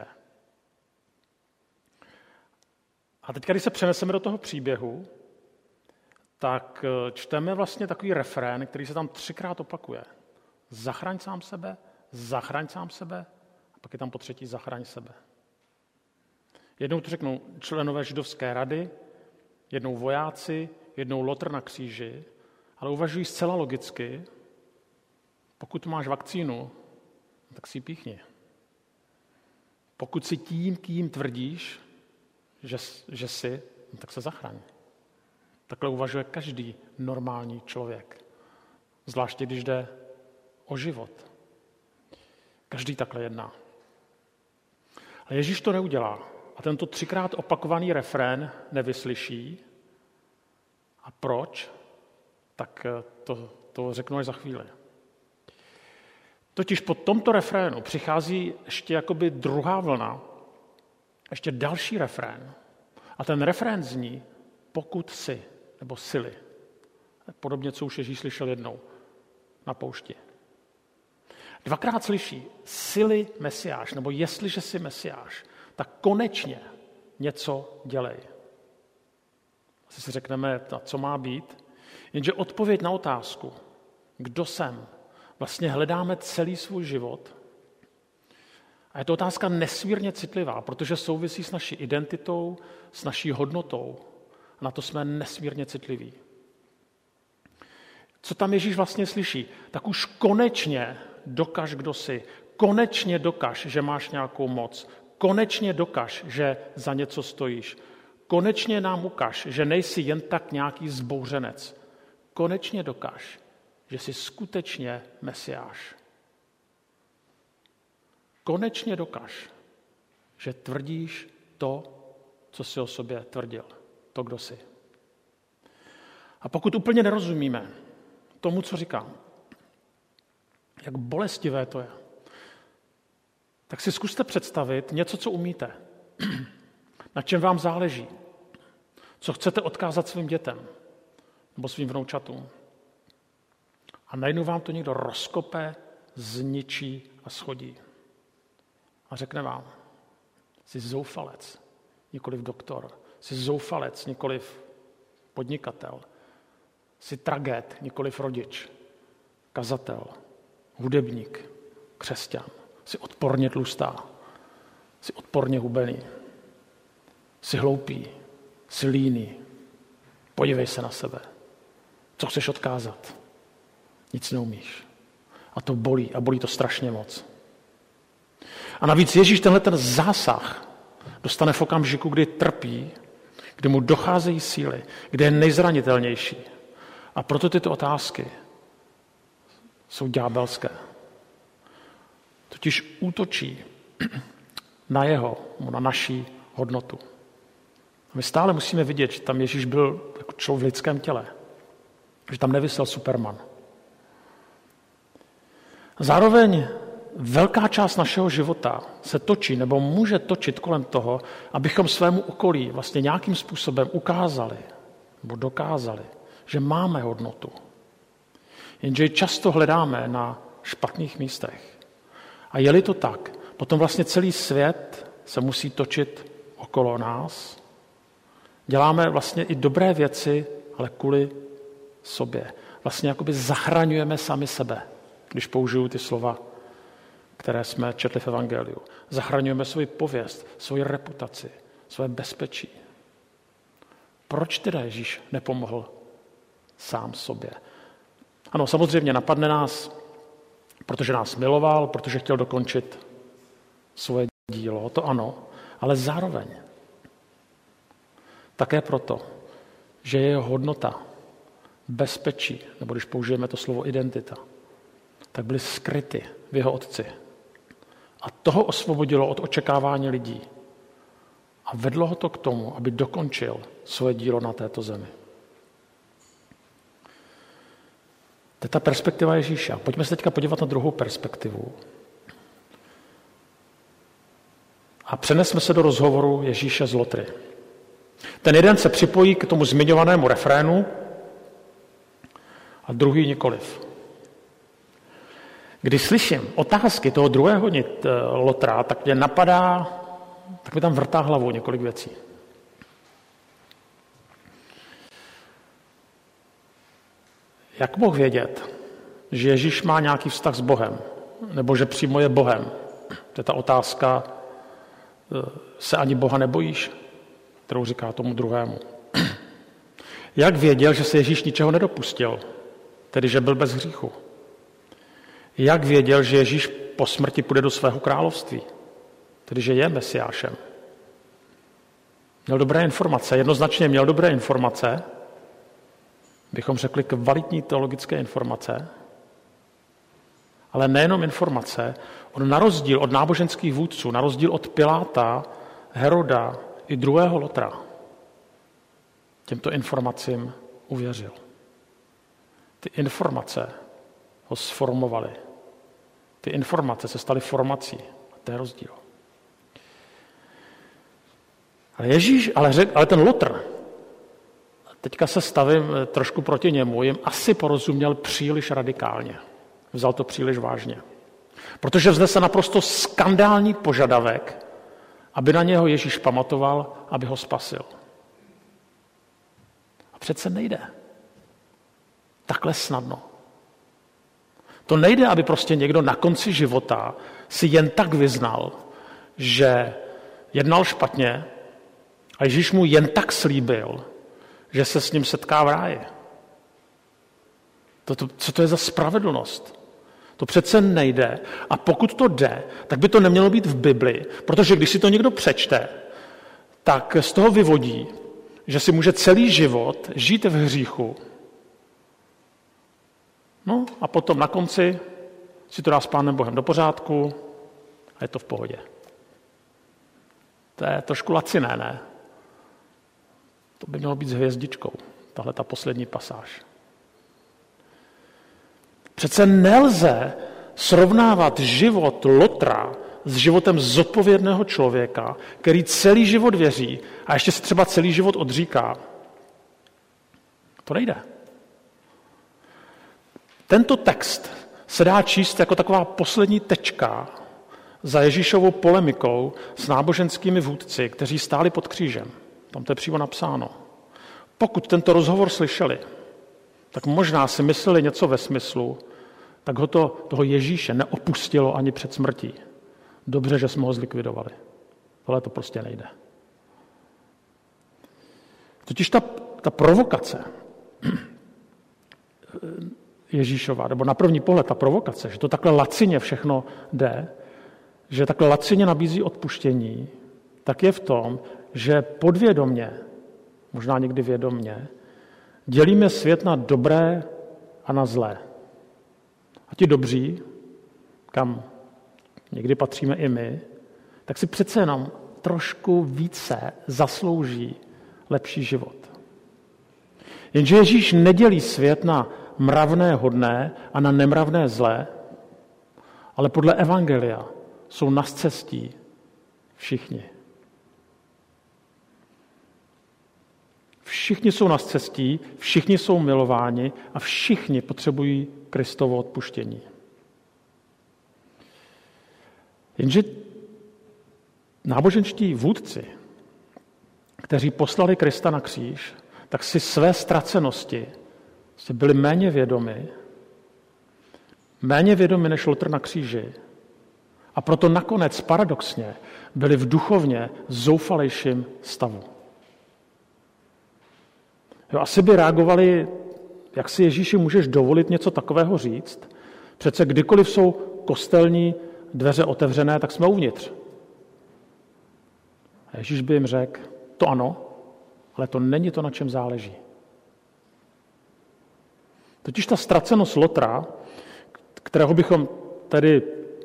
A teď, když se přeneseme do toho příběhu, tak čteme vlastně takový refrén, který se tam třikrát opakuje. Zachraň sám sebe, zachraň sám sebe, a pak je tam po třetí zachraň sebe. Jednou to řeknou členové židovské rady, jednou vojáci, jednou Lotr na kříži, ale uvažují zcela logicky, pokud máš vakcínu, tak si ji píchni. Pokud si tím, kým tvrdíš, že, že jsi, tak se zachraň. Takhle uvažuje každý normální člověk. Zvláště, když jde o život. Každý takhle jedná. Ale Ježíš to neudělá. A tento třikrát opakovaný refrén nevyslyší, A proč? Tak to, to řeknu až za chvíli. Totiž po tomto refrénu přichází ještě jakoby druhá vlna, ještě další refrén. A ten refrén zní, pokud si, nebo sily. Podobně, co už Ježíš slyšel jednou na poušti. Dvakrát slyší sily Mesiáš, nebo jestliže jsi Mesiáš, tak konečně něco dělej. Asi si řekneme, co má být, jenže odpověď na otázku, kdo jsem, vlastně hledáme celý svůj život. A je to otázka nesmírně citlivá, protože souvisí s naší identitou, s naší hodnotou. A na to jsme nesmírně citliví. Co tam Ježíš vlastně slyší? Tak už konečně dokaž, kdo jsi. Konečně dokaž, že máš nějakou moc. Konečně dokaž, že za něco stojíš. Konečně nám ukaž, že nejsi jen tak nějaký zbouřenec. Konečně dokaž, že jsi skutečně Mesiáš. Konečně dokaž, že tvrdíš to, co jsi o sobě tvrdil. To, kdo jsi. A pokud úplně nerozumíme tomu, co říkám, jak bolestivé to je, tak si zkuste představit něco, co umíte, na čem vám záleží, co chcete odkázat svým dětem nebo svým vnoučatům. A najednou vám to někdo rozkope, zničí a schodí. A řekne vám, jsi zoufalec, nikoliv doktor, jsi zoufalec, nikoliv podnikatel, jsi tragéd, nikoliv rodič, kazatel, hudebník, křesťan, jsi odporně tlustá, jsi odporně hubený, jsi hloupý, jsi líný, podívej se na sebe. Co chceš odkázat? Nic neumíš. A to bolí, a bolí to strašně moc. A navíc Ježíš tenhle ten zásah dostane v okamžiku, kdy trpí, kdy mu docházejí síly, kdy je nejzranitelnější. A proto tyto otázky jsou ďábelské. Totiž útočí na jeho, na naší hodnotu. A my stále musíme vidět, že tam Ježíš byl jako člověk v lidském těle. Že tam nevisel Superman. Zároveň velká část našeho života se točí nebo může točit kolem toho, abychom svému okolí vlastně nějakým způsobem ukázali nebo dokázali, že máme hodnotu. Jenže ji často hledáme na špatných místech. A je-li to tak, potom vlastně celý svět se musí točit okolo nás. Děláme vlastně i dobré věci, ale kvůli sobě. Vlastně jakoby zachraňujeme sami sebe, když použiju ty slova, které jsme četli v Evangeliu. Zachraňujeme svoji pověst, svoji reputaci, své bezpečí. Proč teda Ježíš nepomohl sám sobě? Ano, samozřejmě napadne nás, protože nás miloval, protože chtěl dokončit svoje dílo, to ano, ale zároveň také proto, že jeho hodnota, bezpečí, nebo když použijeme to slovo identita, tak byly skryty v jeho otci. A toho osvobodilo od očekávání lidí. A vedlo ho to k tomu, aby dokončil svoje dílo na této zemi. To je ta perspektiva Ježíša. Pojďme se teďka podívat na druhou perspektivu. A přenesme se do rozhovoru Ježíše z Lotry. Ten jeden se připojí k tomu zmiňovanému refrénu a druhý nikoliv. Když slyším otázky toho druhého Lotra, tak mě napadá, tak mi tam vrtá hlavou několik věcí. Jak mohl vědět, že Ježíš má nějaký vztah s Bohem, nebo že přímo je Bohem? To je ta otázka, se ani Boha nebojíš, kterou říká tomu druhému. Jak věděl, že se Ježíš ničeho nedopustil, tedy že byl bez hříchu? Jak věděl, že Ježíš po smrti půjde do svého království, tedy že je Mesiášem? Měl dobré informace, jednoznačně měl dobré informace, bychom řekli kvalitní teologické informace, ale nejenom informace, on na rozdíl od náboženských vůdců, na rozdíl od Piláta, Heroda i druhého Lotra, těmto informacím uvěřil. Ty informace ho sformovaly. Ty informace se staly formací. A to je rozdíl. Ale Ježíš, ale, řek, ale ten Lotr, teďka se stavím trošku proti němu, jim asi porozuměl příliš radikálně. Vzal to příliš vážně. Protože vznesl naprosto skandální požadavek, aby na něho Ježíš pamatoval, aby ho spasil. A přece nejde. Takhle snadno. To nejde, aby prostě někdo na konci života si jen tak vyznal, že jednal špatně a Ježíš mu jen tak slíbil, že se s ním setká v ráji. Toto, co to je za spravedlnost? To přece nejde. A pokud to jde, tak by to nemělo být v Bibli, protože když si to někdo přečte, tak z toho vyvodí, že si může celý život žít v hříchu. No a potom na konci si to dá s Pánem Bohem do pořádku a je to v pohodě. To je trošku laciné, ne? To by mělo být s hvězdičkou, tahle ta poslední pasáž. Přece nelze srovnávat život Lotra s životem zodpovědného člověka, který celý život věří a ještě se třeba celý život odříká. To nejde. Tento text se dá číst jako taková poslední tečka za Ježíšovou polemikou s náboženskými vůdci, kteří stáli pod křížem. Tam to je přímo napsáno. Pokud tento rozhovor slyšeli, tak možná si mysleli něco ve smyslu, tak ho to, toho Ježíše neopustilo ani před smrtí. Dobře, že jsme ho zlikvidovali. Tohle to prostě nejde. Totiž ta, ta provokace Ježíšova, nebo na první pohled ta provokace, že to takhle lacině všechno jde, že takhle lacině nabízí odpuštění, tak je v tom, že podvědomě, možná někdy vědomně, dělíme svět na dobré a na zlé. A ti dobří, kam někdy patříme i my, tak si přece jenom trošku více zaslouží lepší život. Jenže Ježíš nedělí svět na mravné hodné a na nemravné zlé, ale podle evangelia jsou na scestí všichni. Všichni jsou na scestí, všichni jsou milováni a všichni potřebují Kristovo odpuštění. Jenže náboženští vůdci, kteří poslali Krista na kříž, tak si své ztracenosti byli méně vědomi, méně vědomi než Lotr na kříži. A proto nakonec paradoxně byli v duchovně zoufalejším stavu. Jo, asi by reagovali, jak si Ježíši můžeš dovolit něco takového říct. Přece kdykoliv jsou kostelní dveře otevřené, tak jsme uvnitř. A Ježíš by jim řekl, to ano, ale to není to, na čem záleží. Totiž ta ztracenost Lotra, kterého bychom tedy,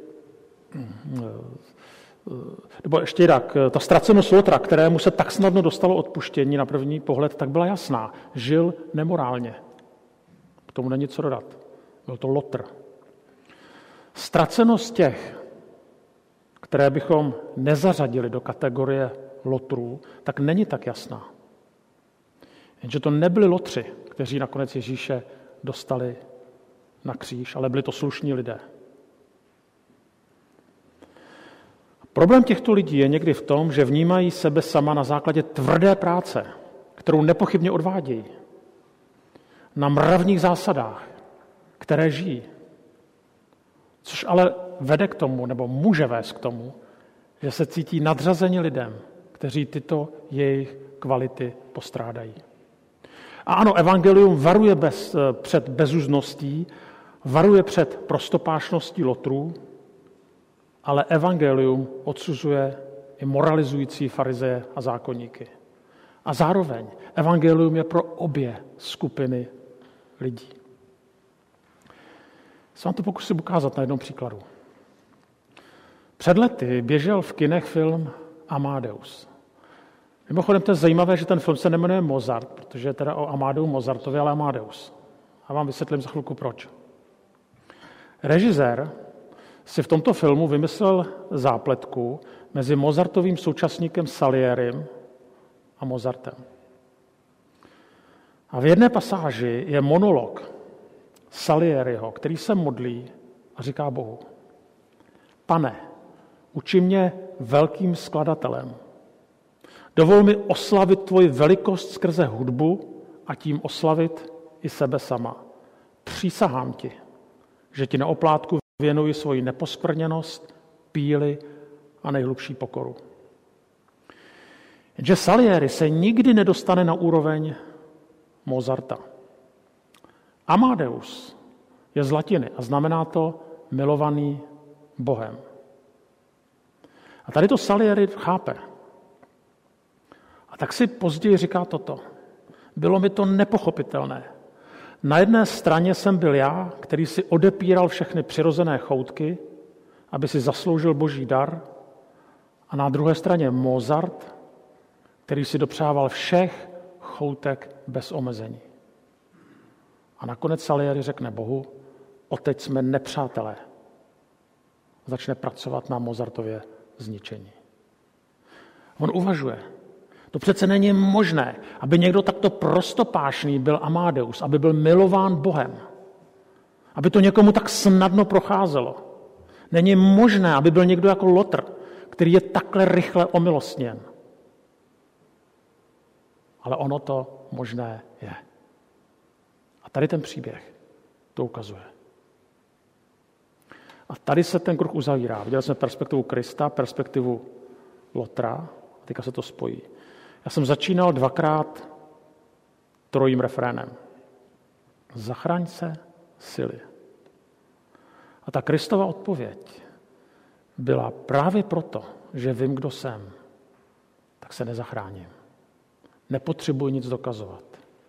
nebo ještě jinak, ta ztracenost Lotra, kterému se tak snadno dostalo odpuštění na první pohled, tak byla jasná. Žil nemorálně. K tomu není co dodat. Byl to Lotr. Ztracenost těch, které bychom nezařadili do kategorie Lotrů, tak není tak jasná. Jenže to nebyli Lotři, kteří nakonec Ježíše dostali na kříž, ale byli to slušní lidé. Problém těchto lidí je někdy v tom, že vnímají sebe sama na základě tvrdé práce, kterou nepochybně odvádějí, na mravních zásadách, které žijí. Což ale vede k tomu, nebo může vést k tomu, že se cítí nadřazeni lidem, kteří tyto jejich kvality postrádají. A ano, evangelium varuje bez, před bezuzností, varuje před prostopášností Lotrů, ale evangelium odsuzuje i moralizující farizeje a zákonníky. A zároveň evangelium je pro obě skupiny lidí. Se vám to pokusím ukázat na jednom příkladu. Před lety běžel v kinech film Amadeus. Mimochodem, to je zajímavé, že ten film se nemenuje Mozart, protože je teda o Amadeu Mozartovi, ale Amadeus. A vám vysvětlím za chvilku proč. Režisér si v tomto filmu vymyslel zápletku mezi Mozartovým současníkem Salierim a Mozartem. A v jedné pasáži je monolog Salieriho, který se modlí a říká Bohu: Pane, uči mě velkým skladatelem. Dovol mi oslavit tvoji velikost skrze hudbu a tím oslavit i sebe sama. Přísahám ti, že ti na oplátku věnuji svoji neposkvrněnost, píli a nejhlubší pokoru. Jenže Salieri se nikdy nedostane na úroveň Mozarta. Amadeus je z latiny a znamená to milovaný Bohem. A tady to Salieri chápe. A tak si později říká toto. Bylo mi to nepochopitelné. Na jedné straně jsem byl já, který si odepíral všechny přirozené choutky, aby si zasloužil boží dar, a na druhé straně Mozart, který si dopřával všech choutek bez omezení. A nakonec Salieri řekne Bohu: Oteď jsme nepřátelé. Začne pracovat na Mozartově zničení. On uvažuje. To přece není možné, aby někdo takto prostopášný byl Amadeus, aby byl milován Bohem. Aby to někomu tak snadno procházelo. Není možné, aby byl někdo jako Lotr, který je takhle rychle omilostněn. Ale ono to možné je. A tady ten příběh to ukazuje. A tady se ten kruh uzavírá. Viděli jsme perspektivu Krista, perspektivu Lotra, a teďka se to spojí. Já jsem začínal dvakrát trojím refrénem. Zachraň se sily. A ta Kristova odpověď byla právě proto, že vím, kdo jsem, tak se nezachráním. Nepotřebuji nic dokazovat.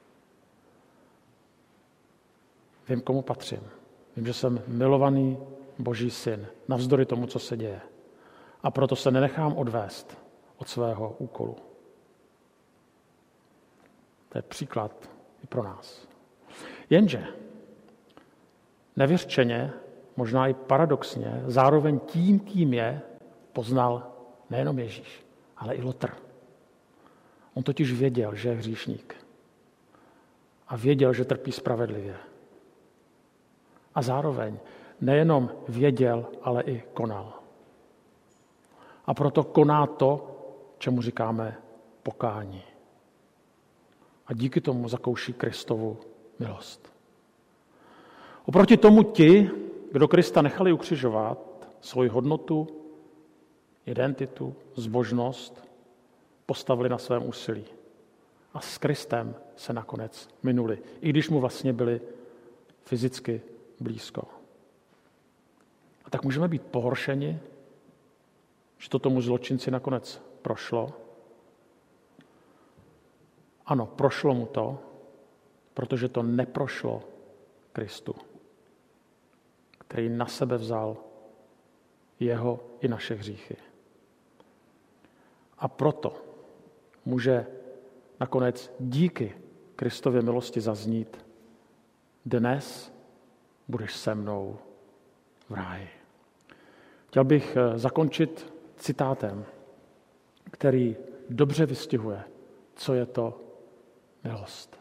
Vím, komu patřím. Vím, že jsem milovaný Boží syn, navzdory tomu, co se děje. A proto se nenechám odvést od svého úkolu. To je příklad i pro nás. Jenže nevěřčeně, možná i paradoxně, zároveň tím, kým je, poznal nejenom Ježíš, ale i Lotr. On totiž věděl, že je hříšník. A věděl, že trpí spravedlivě. A zároveň nejenom věděl, ale i konal. A proto koná to, čemu říkáme pokání. A díky tomu zakouší Kristovu milost. Oproti tomu ti, kdo Krista nechali ukřižovat, svoji hodnotu, identitu, zbožnost postavili na svém úsilí. A s Kristem se nakonec minuli, i když mu vlastně byli fyzicky blízko. A tak můžeme být pohoršeni, že to tomu zločinci nakonec prošlo. Ano, prošlo mu to, protože to neprošlo Kristu, který na sebe vzal jeho i naše hříchy. A proto může nakonec díky Kristově milosti zaznít: dnes budeš se mnou v ráji. Chtěl bych zakončit citátem, který dobře vystihuje, co je to milost.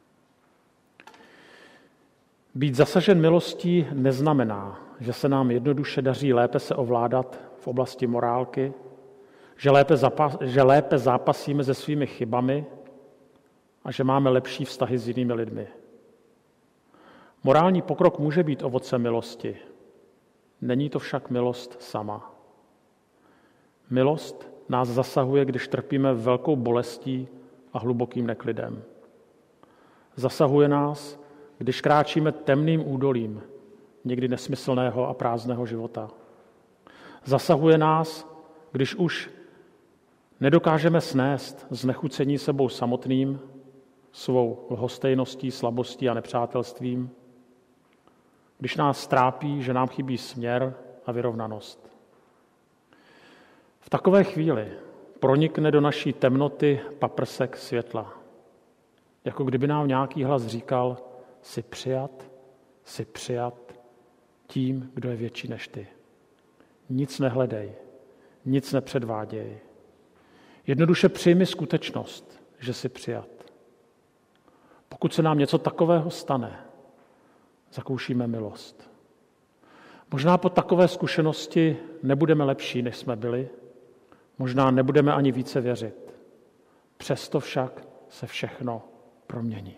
Být zasažen milostí neznamená, že se nám jednoduše daří lépe se ovládat v oblasti morálky, že lépe, zapas, že lépe zápasíme se svými chybami a že máme lepší vztahy s jinými lidmi. Morální pokrok může být ovocem milosti. Není to však milost sama. Milost nás zasahuje, když trpíme velkou bolestí a hlubokým neklidem. Zasahuje nás, když kráčíme temným údolím někdy nesmyslného a prázdného života. Zasahuje nás, když už nedokážeme snést znechucení sebou samotným, svou lhostejností, slabostí a nepřátelstvím, když nás trápí, že nám chybí směr a vyrovnanost. V takové chvíli pronikne do naší temnoty paprsek světla. Jako kdyby nám nějaký hlas říkal, jsi přijat, jsi přijat tím, kdo je větší než ty. Nic nehledej, nic nepředváděj. Jednoduše přijmi skutečnost, že jsi přijat. Pokud se nám něco takového stane, zakoušíme milost. Možná po takové zkušenosti nebudeme lepší, než jsme byli, možná nebudeme ani více věřit. Přesto však se všechno promění.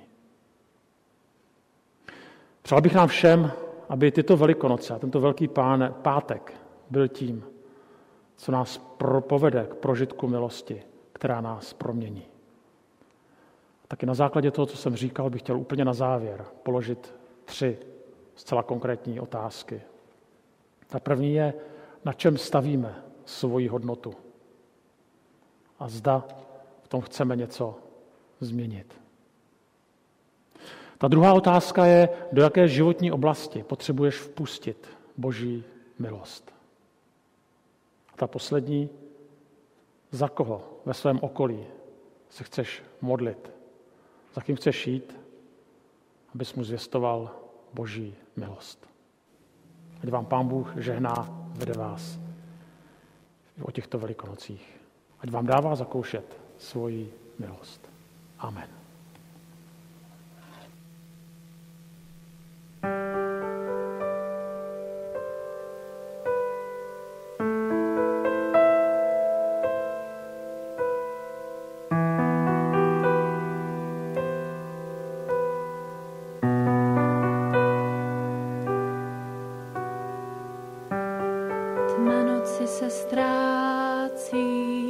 Přál bych nám všem, aby tyto Velikonoce a tento Velký páne, pátek byl tím, co nás pro, povede k prožitku milosti, která nás promění. Taky na základě toho, co jsem říkal, bych chtěl úplně na závěr položit tři zcela konkrétní otázky. Ta první je, na čem stavíme svoji hodnotu a zda v tom chceme něco změnit. Ta druhá otázka je, do jaké životní oblasti potřebuješ vpustit Boží milost. A ta poslední, za koho ve svém okolí se chceš modlit, za kým chceš jít, abys mu zvěstoval Boží milost. Ať vám Pán Bůh žehná, vede vás o těchto Velikonocích. Ať vám dává zakoušet svoji milost. Amen. Se ztrácí,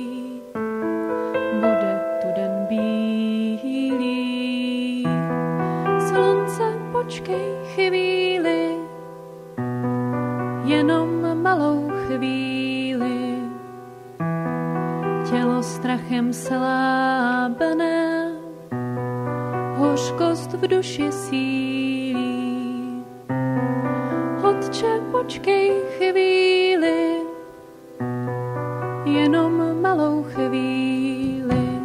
bude tu den bílý. Slunce, počkej chvíli, jenom malou chvíli. Tělo strachem slábené, hořkost v duši sílí. Otče, počkej chvíli, jenom malou chvíli.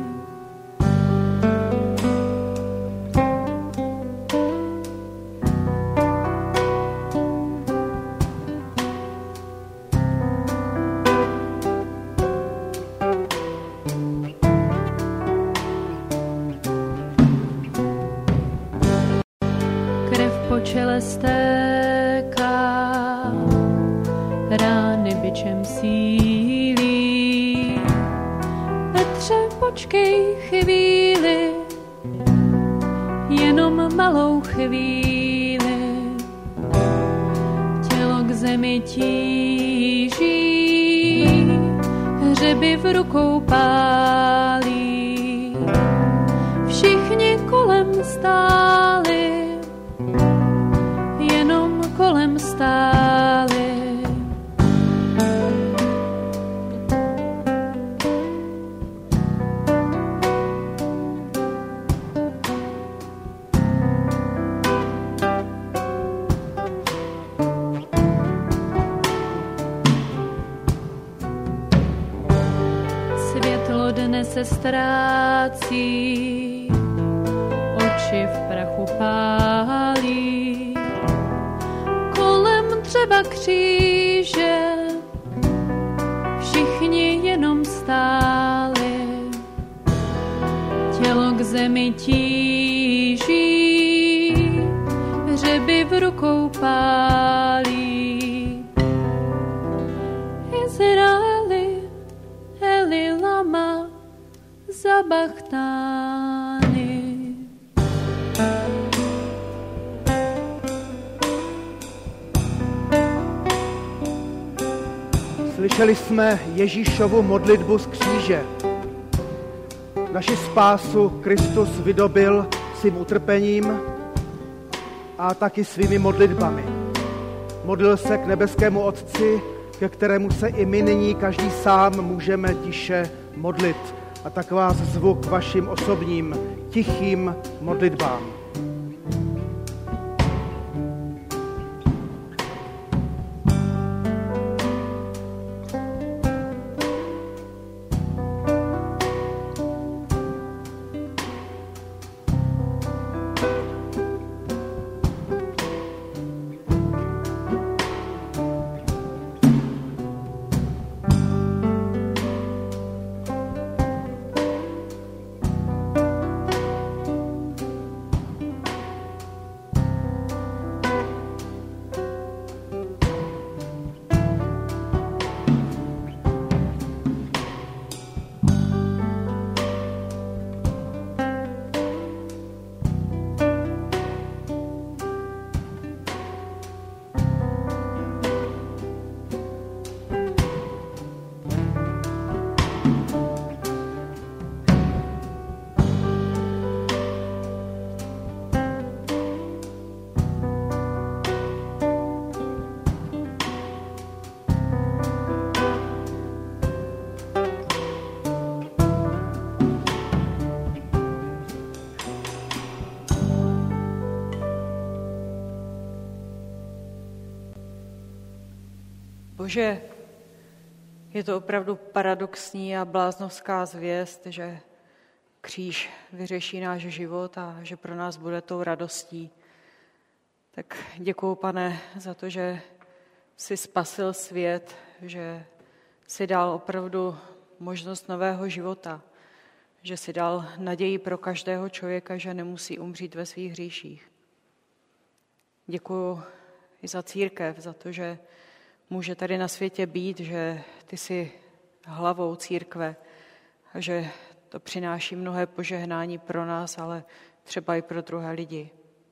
Krev po čele stéká, rány bičem sílí. Počkej chvíli, jenom malou chvíli. Tělo k zemi tíží, hřeby v rukou pálí. Všichni kolem stáli, jenom kolem stáli. Se ztrácí, oči v prachu pálí. Kolem třeba kříže, všichni jenom stáli. Tělo k zemi tíží, hřeby v rukou pálí. Izraeli, Eli lama sabachthani. Slyšeli jsme Ježíšovu modlitbu z kříže. Naši spásu Kristus vydobil svým utrpením a taky svými modlitbami. Modlil se k nebeskému Otci, ke kterému se i my nyní každý sám můžeme tiše modlit. A tak vás zvu k vašim osobním, tichým modlitbám. Bože, je to opravdu paradoxní a bláznovská zvěst, že kříž vyřeší náš život a že pro nás bude tou radostí. Tak děkuju, Pane, za to, že jsi spasil svět, že jsi dal opravdu možnost nového života, že jsi dal naději pro každého člověka, že nemusí umřít ve svých hříších. Děkuju i za církev, za to, že může tady na světě být, že ty jsi hlavou církve a že to přináší mnohé požehnání pro nás, ale třeba i pro druhé lidi.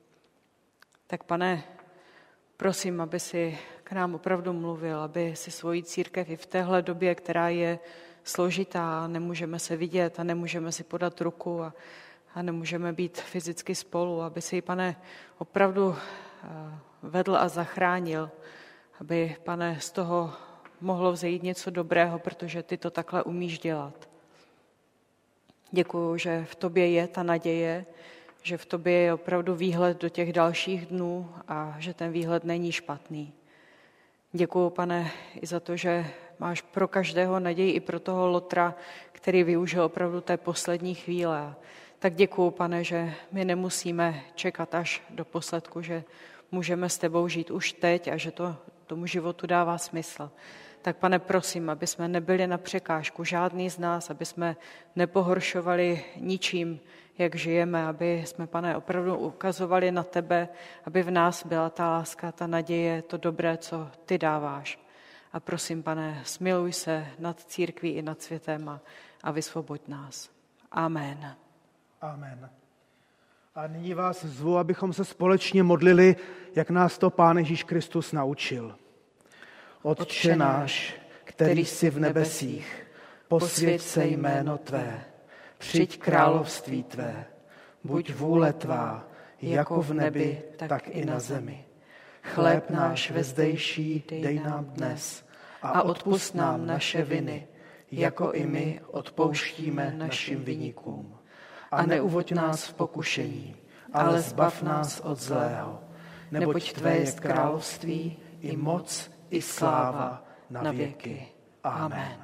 Tak, Pane, prosím, aby si k nám opravdu mluvil, aby si svoji církev i v téhle době, která je složitá, nemůžeme se vidět a nemůžeme si podat ruku a, a nemůžeme být fyzicky spolu, aby si ji, Pane, opravdu vedl a zachránil, aby, Pane, z toho mohlo vzejít něco dobrého, protože ty to takhle umíš dělat. Děkuju, že v tobě je ta naděje, že v tobě je opravdu výhled do těch dalších dnů a že ten výhled není špatný. Děkuju, Pane, i za to, že máš pro každého naději, i pro toho Lotra, který využil opravdu té poslední chvíle. Tak děkuju, Pane, že my nemusíme čekat až do posledku, že můžeme s tebou žít už teď a že to tomu životu dává smysl. Tak, Pane, prosím, aby jsme nebyli na překážku, žádný z nás, aby jsme nepohoršovali ničím, jak žijeme, aby jsme, Pane, opravdu ukazovali na tebe, aby v nás byla ta láska, ta naděje, to dobré, co ty dáváš. A prosím, Pane, smiluj se nad církví i nad světem a, a vysvoboď nás. Amen. Amen. A nyní vás zvu, abychom se společně modlili, jak nás to Pán Ježíš Kristus naučil. Otče náš, který jsi v nebesích, posvěť se jméno tvé, přijď království tvé, buď vůle tvá, jako v nebi, tak i na zemi. Chléb náš vezdejší dej nám dnes a odpusť nám naše viny, jako i my odpouštíme našim viníkům. A neuvoď nás v pokušení, ale zbav nás od zlého, neboť tvé je království i moc, i sláva na věky. Amen.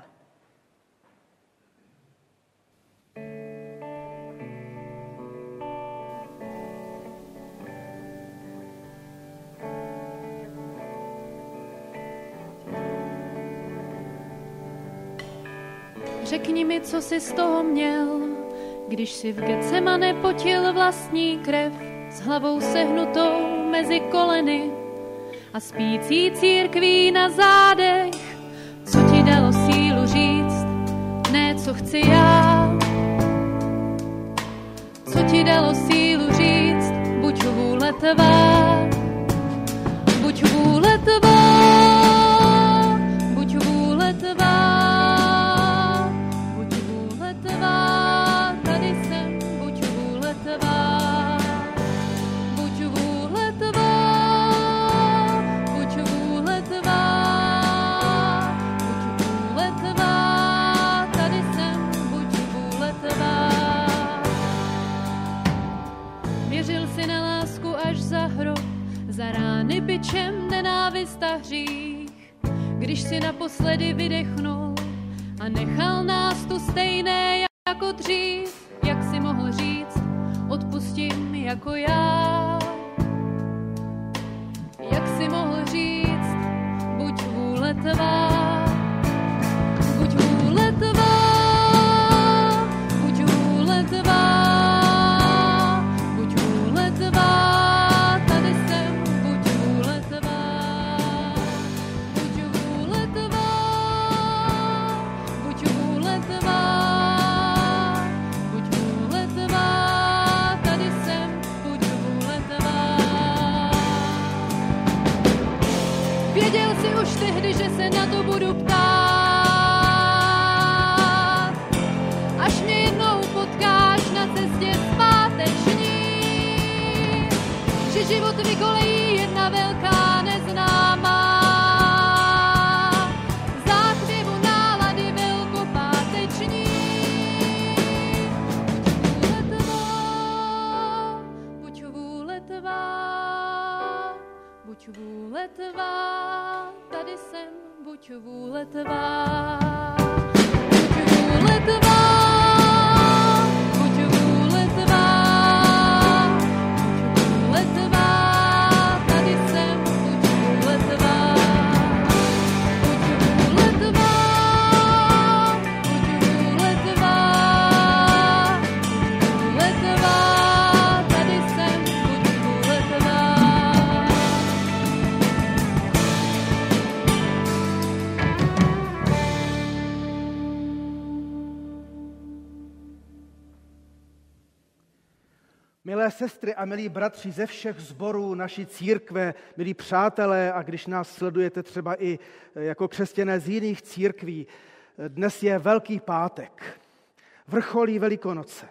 Řekni mi, co jsi z toho měl, když si v Getsemane potil vlastní krev s hlavou sehnutou mezi koleny a spící církví na zádech. Co ti dalo sílu říct, ne co chci já? Co ti dalo sílu říct, buď vůle tvá, buď vůle tvá, buď vůle tvá. Za rány bičem nenávist a hřích, když si naposledy vydechnul a nechal nás tu stejné jako dřív, jak si mohl říct, odpustím jako já. Jak si mohl říct, buď vůle tvá, buď vůle tvá, buď vůle tvá, buď vůle tvá. Věděl jsi už tehdy, že se na to budu ptát, až mě jednou potkáš na cestě zpáteční, že život vykolejí jedna velká neznámá. Záchvěvu nálady velkopáteční. Buď vůle tvá, buď vůle tvá, tady jsem, buď vůle tvá. Buď vůle tvá, buď vůle tvá, buď vůle tvá, tady jsem, buď vůle tvá. Buď vůle tvá, buď vůle tvá, buď vůle tvá, tady jsem, buď vůle tvá. Milé sestry a milí bratři ze všech sborů naší církve, milí přátelé, a když nás sledujete třeba i jako křesťané z jiných církví, dnes je Velký pátek, vrcholí Velikonoce.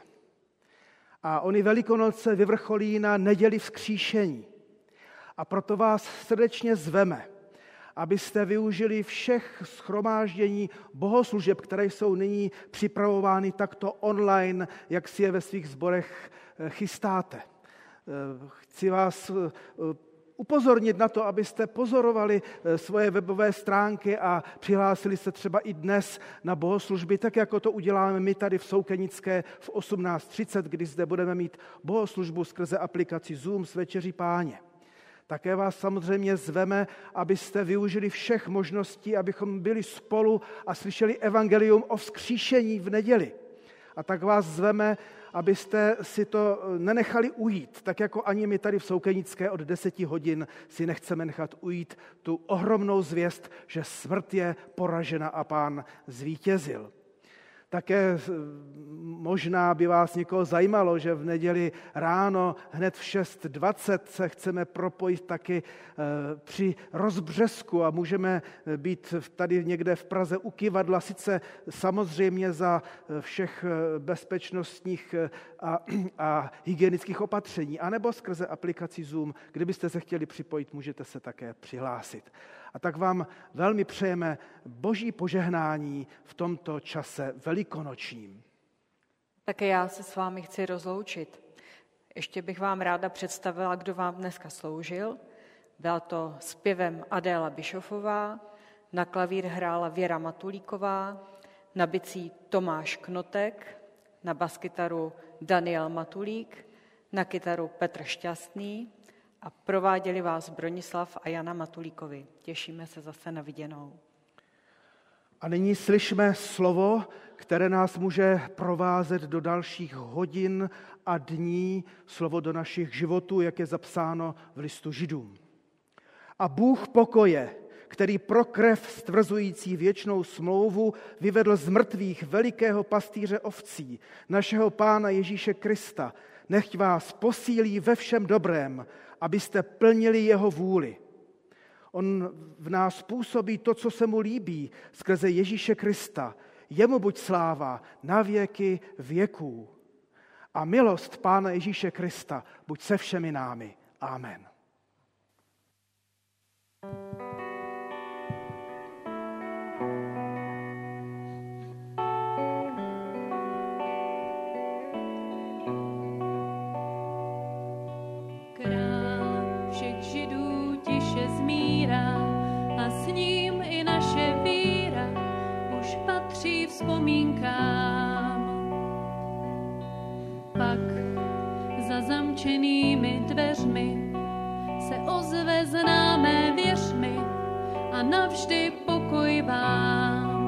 A ony Velikonoce vyvrcholí na neděli vzkříšení. A proto vás srdečně zveme, abyste využili všech shromáždění bohoslužeb, které jsou nyní připravovány takto online, jak si je ve svých sborech chystáte. Chci vás upozornit na to, abyste pozorovali svoje webové stránky a přihlásili se třeba i dnes na bohoslužby, tak jako to uděláme my tady v Soukenické v osmnáct třicet, kdy zde budeme mít bohoslužbu skrze aplikaci Zoom s Večeří Páně. Také vás samozřejmě zveme, abyste využili všech možností, abychom byli spolu a slyšeli evangelium o vzkříšení v neděli. A tak vás zveme, abyste si to nenechali ujít, tak jako ani my tady v Soukenické od deseti hodin si nechceme nechat ujít tu ohromnou zvěst, že smrt je poražena a Pán zvítězil. Také možná by vás někoho zajímalo, že v neděli ráno hned v šest dvacet se chceme propojit taky při rozbřesku a můžeme být tady někde v Praze u kyvadla, sice samozřejmě za všech bezpečnostních a, a hygienických opatření, anebo skrze aplikaci Zoom. Kdybyste se chtěli připojit, můžete se také přihlásit. A tak vám velmi přejeme Boží požehnání v tomto čase velikonočním. Také já se s vámi chci rozloučit. Ještě bych vám ráda představila, kdo vám dneska sloužil. Byla to zpěvem Adéla Bišofová, na klavír hrála Věra Matulíková, na bicí Tomáš Knotek, na baskytaru Daniel Matulík, na kytaru Petr Šťastný, a prováděli vás Bronislav a Jana Matulíkovi. Těšíme se zase na viděnou. A nyní slyšme slovo, které nás může provázet do dalších hodin a dní, slovo do našich životů, jak je zapsáno v listu Židům. A Bůh pokoje, který pro krev stvrzující věčnou smlouvu vyvedl z mrtvých velikého pastýře ovcí, našeho Pána Ježíše Krista, nechť vás posílí ve všem dobrém, abyste plnili jeho vůli. On v nás působí to, co se mu líbí, skrze Ježíše Krista. Jemu buď sláva na věky věků. A milost Pána Ježíše Krista buď se všemi námi. Amen. Vzpomínkám. Pak za zamčenými dveřmi se ozve známé věř mi a navždy pokoj vám.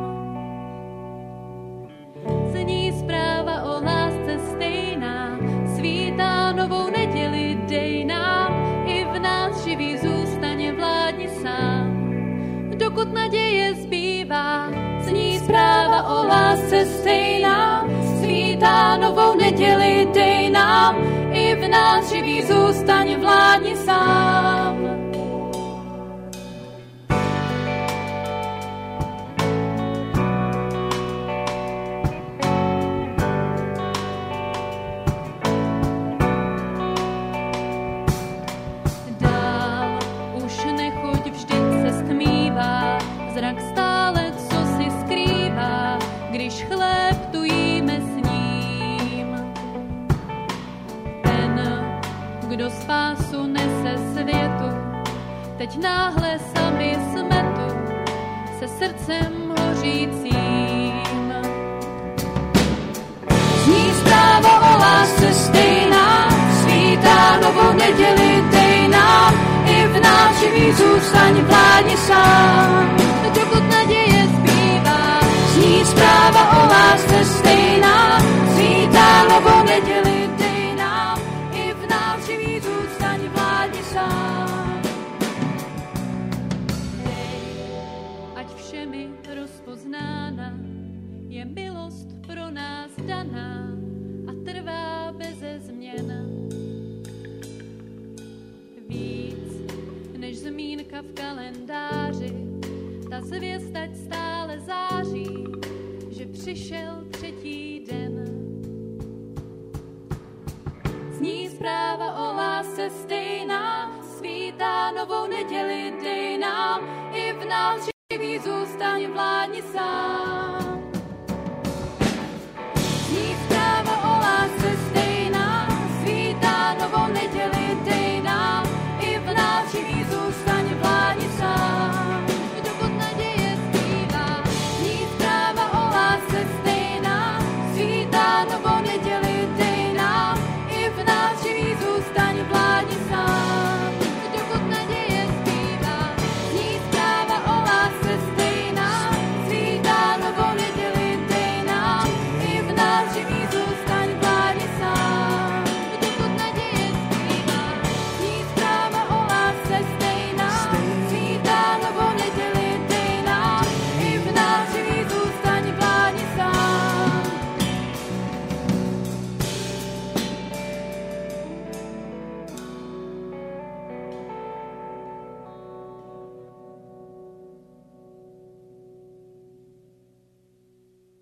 Zní zpráva o lásce stejná, svítá novou neděli, dej nám, i v nás živý zůstaň, vládni sám. Dokud naděje zbývá, zní zpráva o lásce stejná, svítá novou neděli, dej nám, i v nás živý zůstaň, vládni sám. Dál už nechoď, vždyť se stmívá, zrak stále, co si skrývá, když chléb tu jíme s ním. Ten, kdo spásu nese světu, teď náhle sami smetu, se srdce srdcem hořícím. Zní zpráva o lásce stejná, svítá novou neděli dej nám, i v nás živý zůstaň, vládni sám, dokud naděje zbývá. Zní zpráva o lásce stejná, svítá novou neděli dej nám, i v nás živý zůstaň, vládni sám. Ať všemi rozpoznána je milost pro nás daná a trvá beze změn. Víc než zmínka v kalendáři, ta zvěst ať stále září, že přišel třetí den. Zní zpráva o lásce stejná, svítá novou neděli dej nám, i v nás živý zůstaň, vládni sám.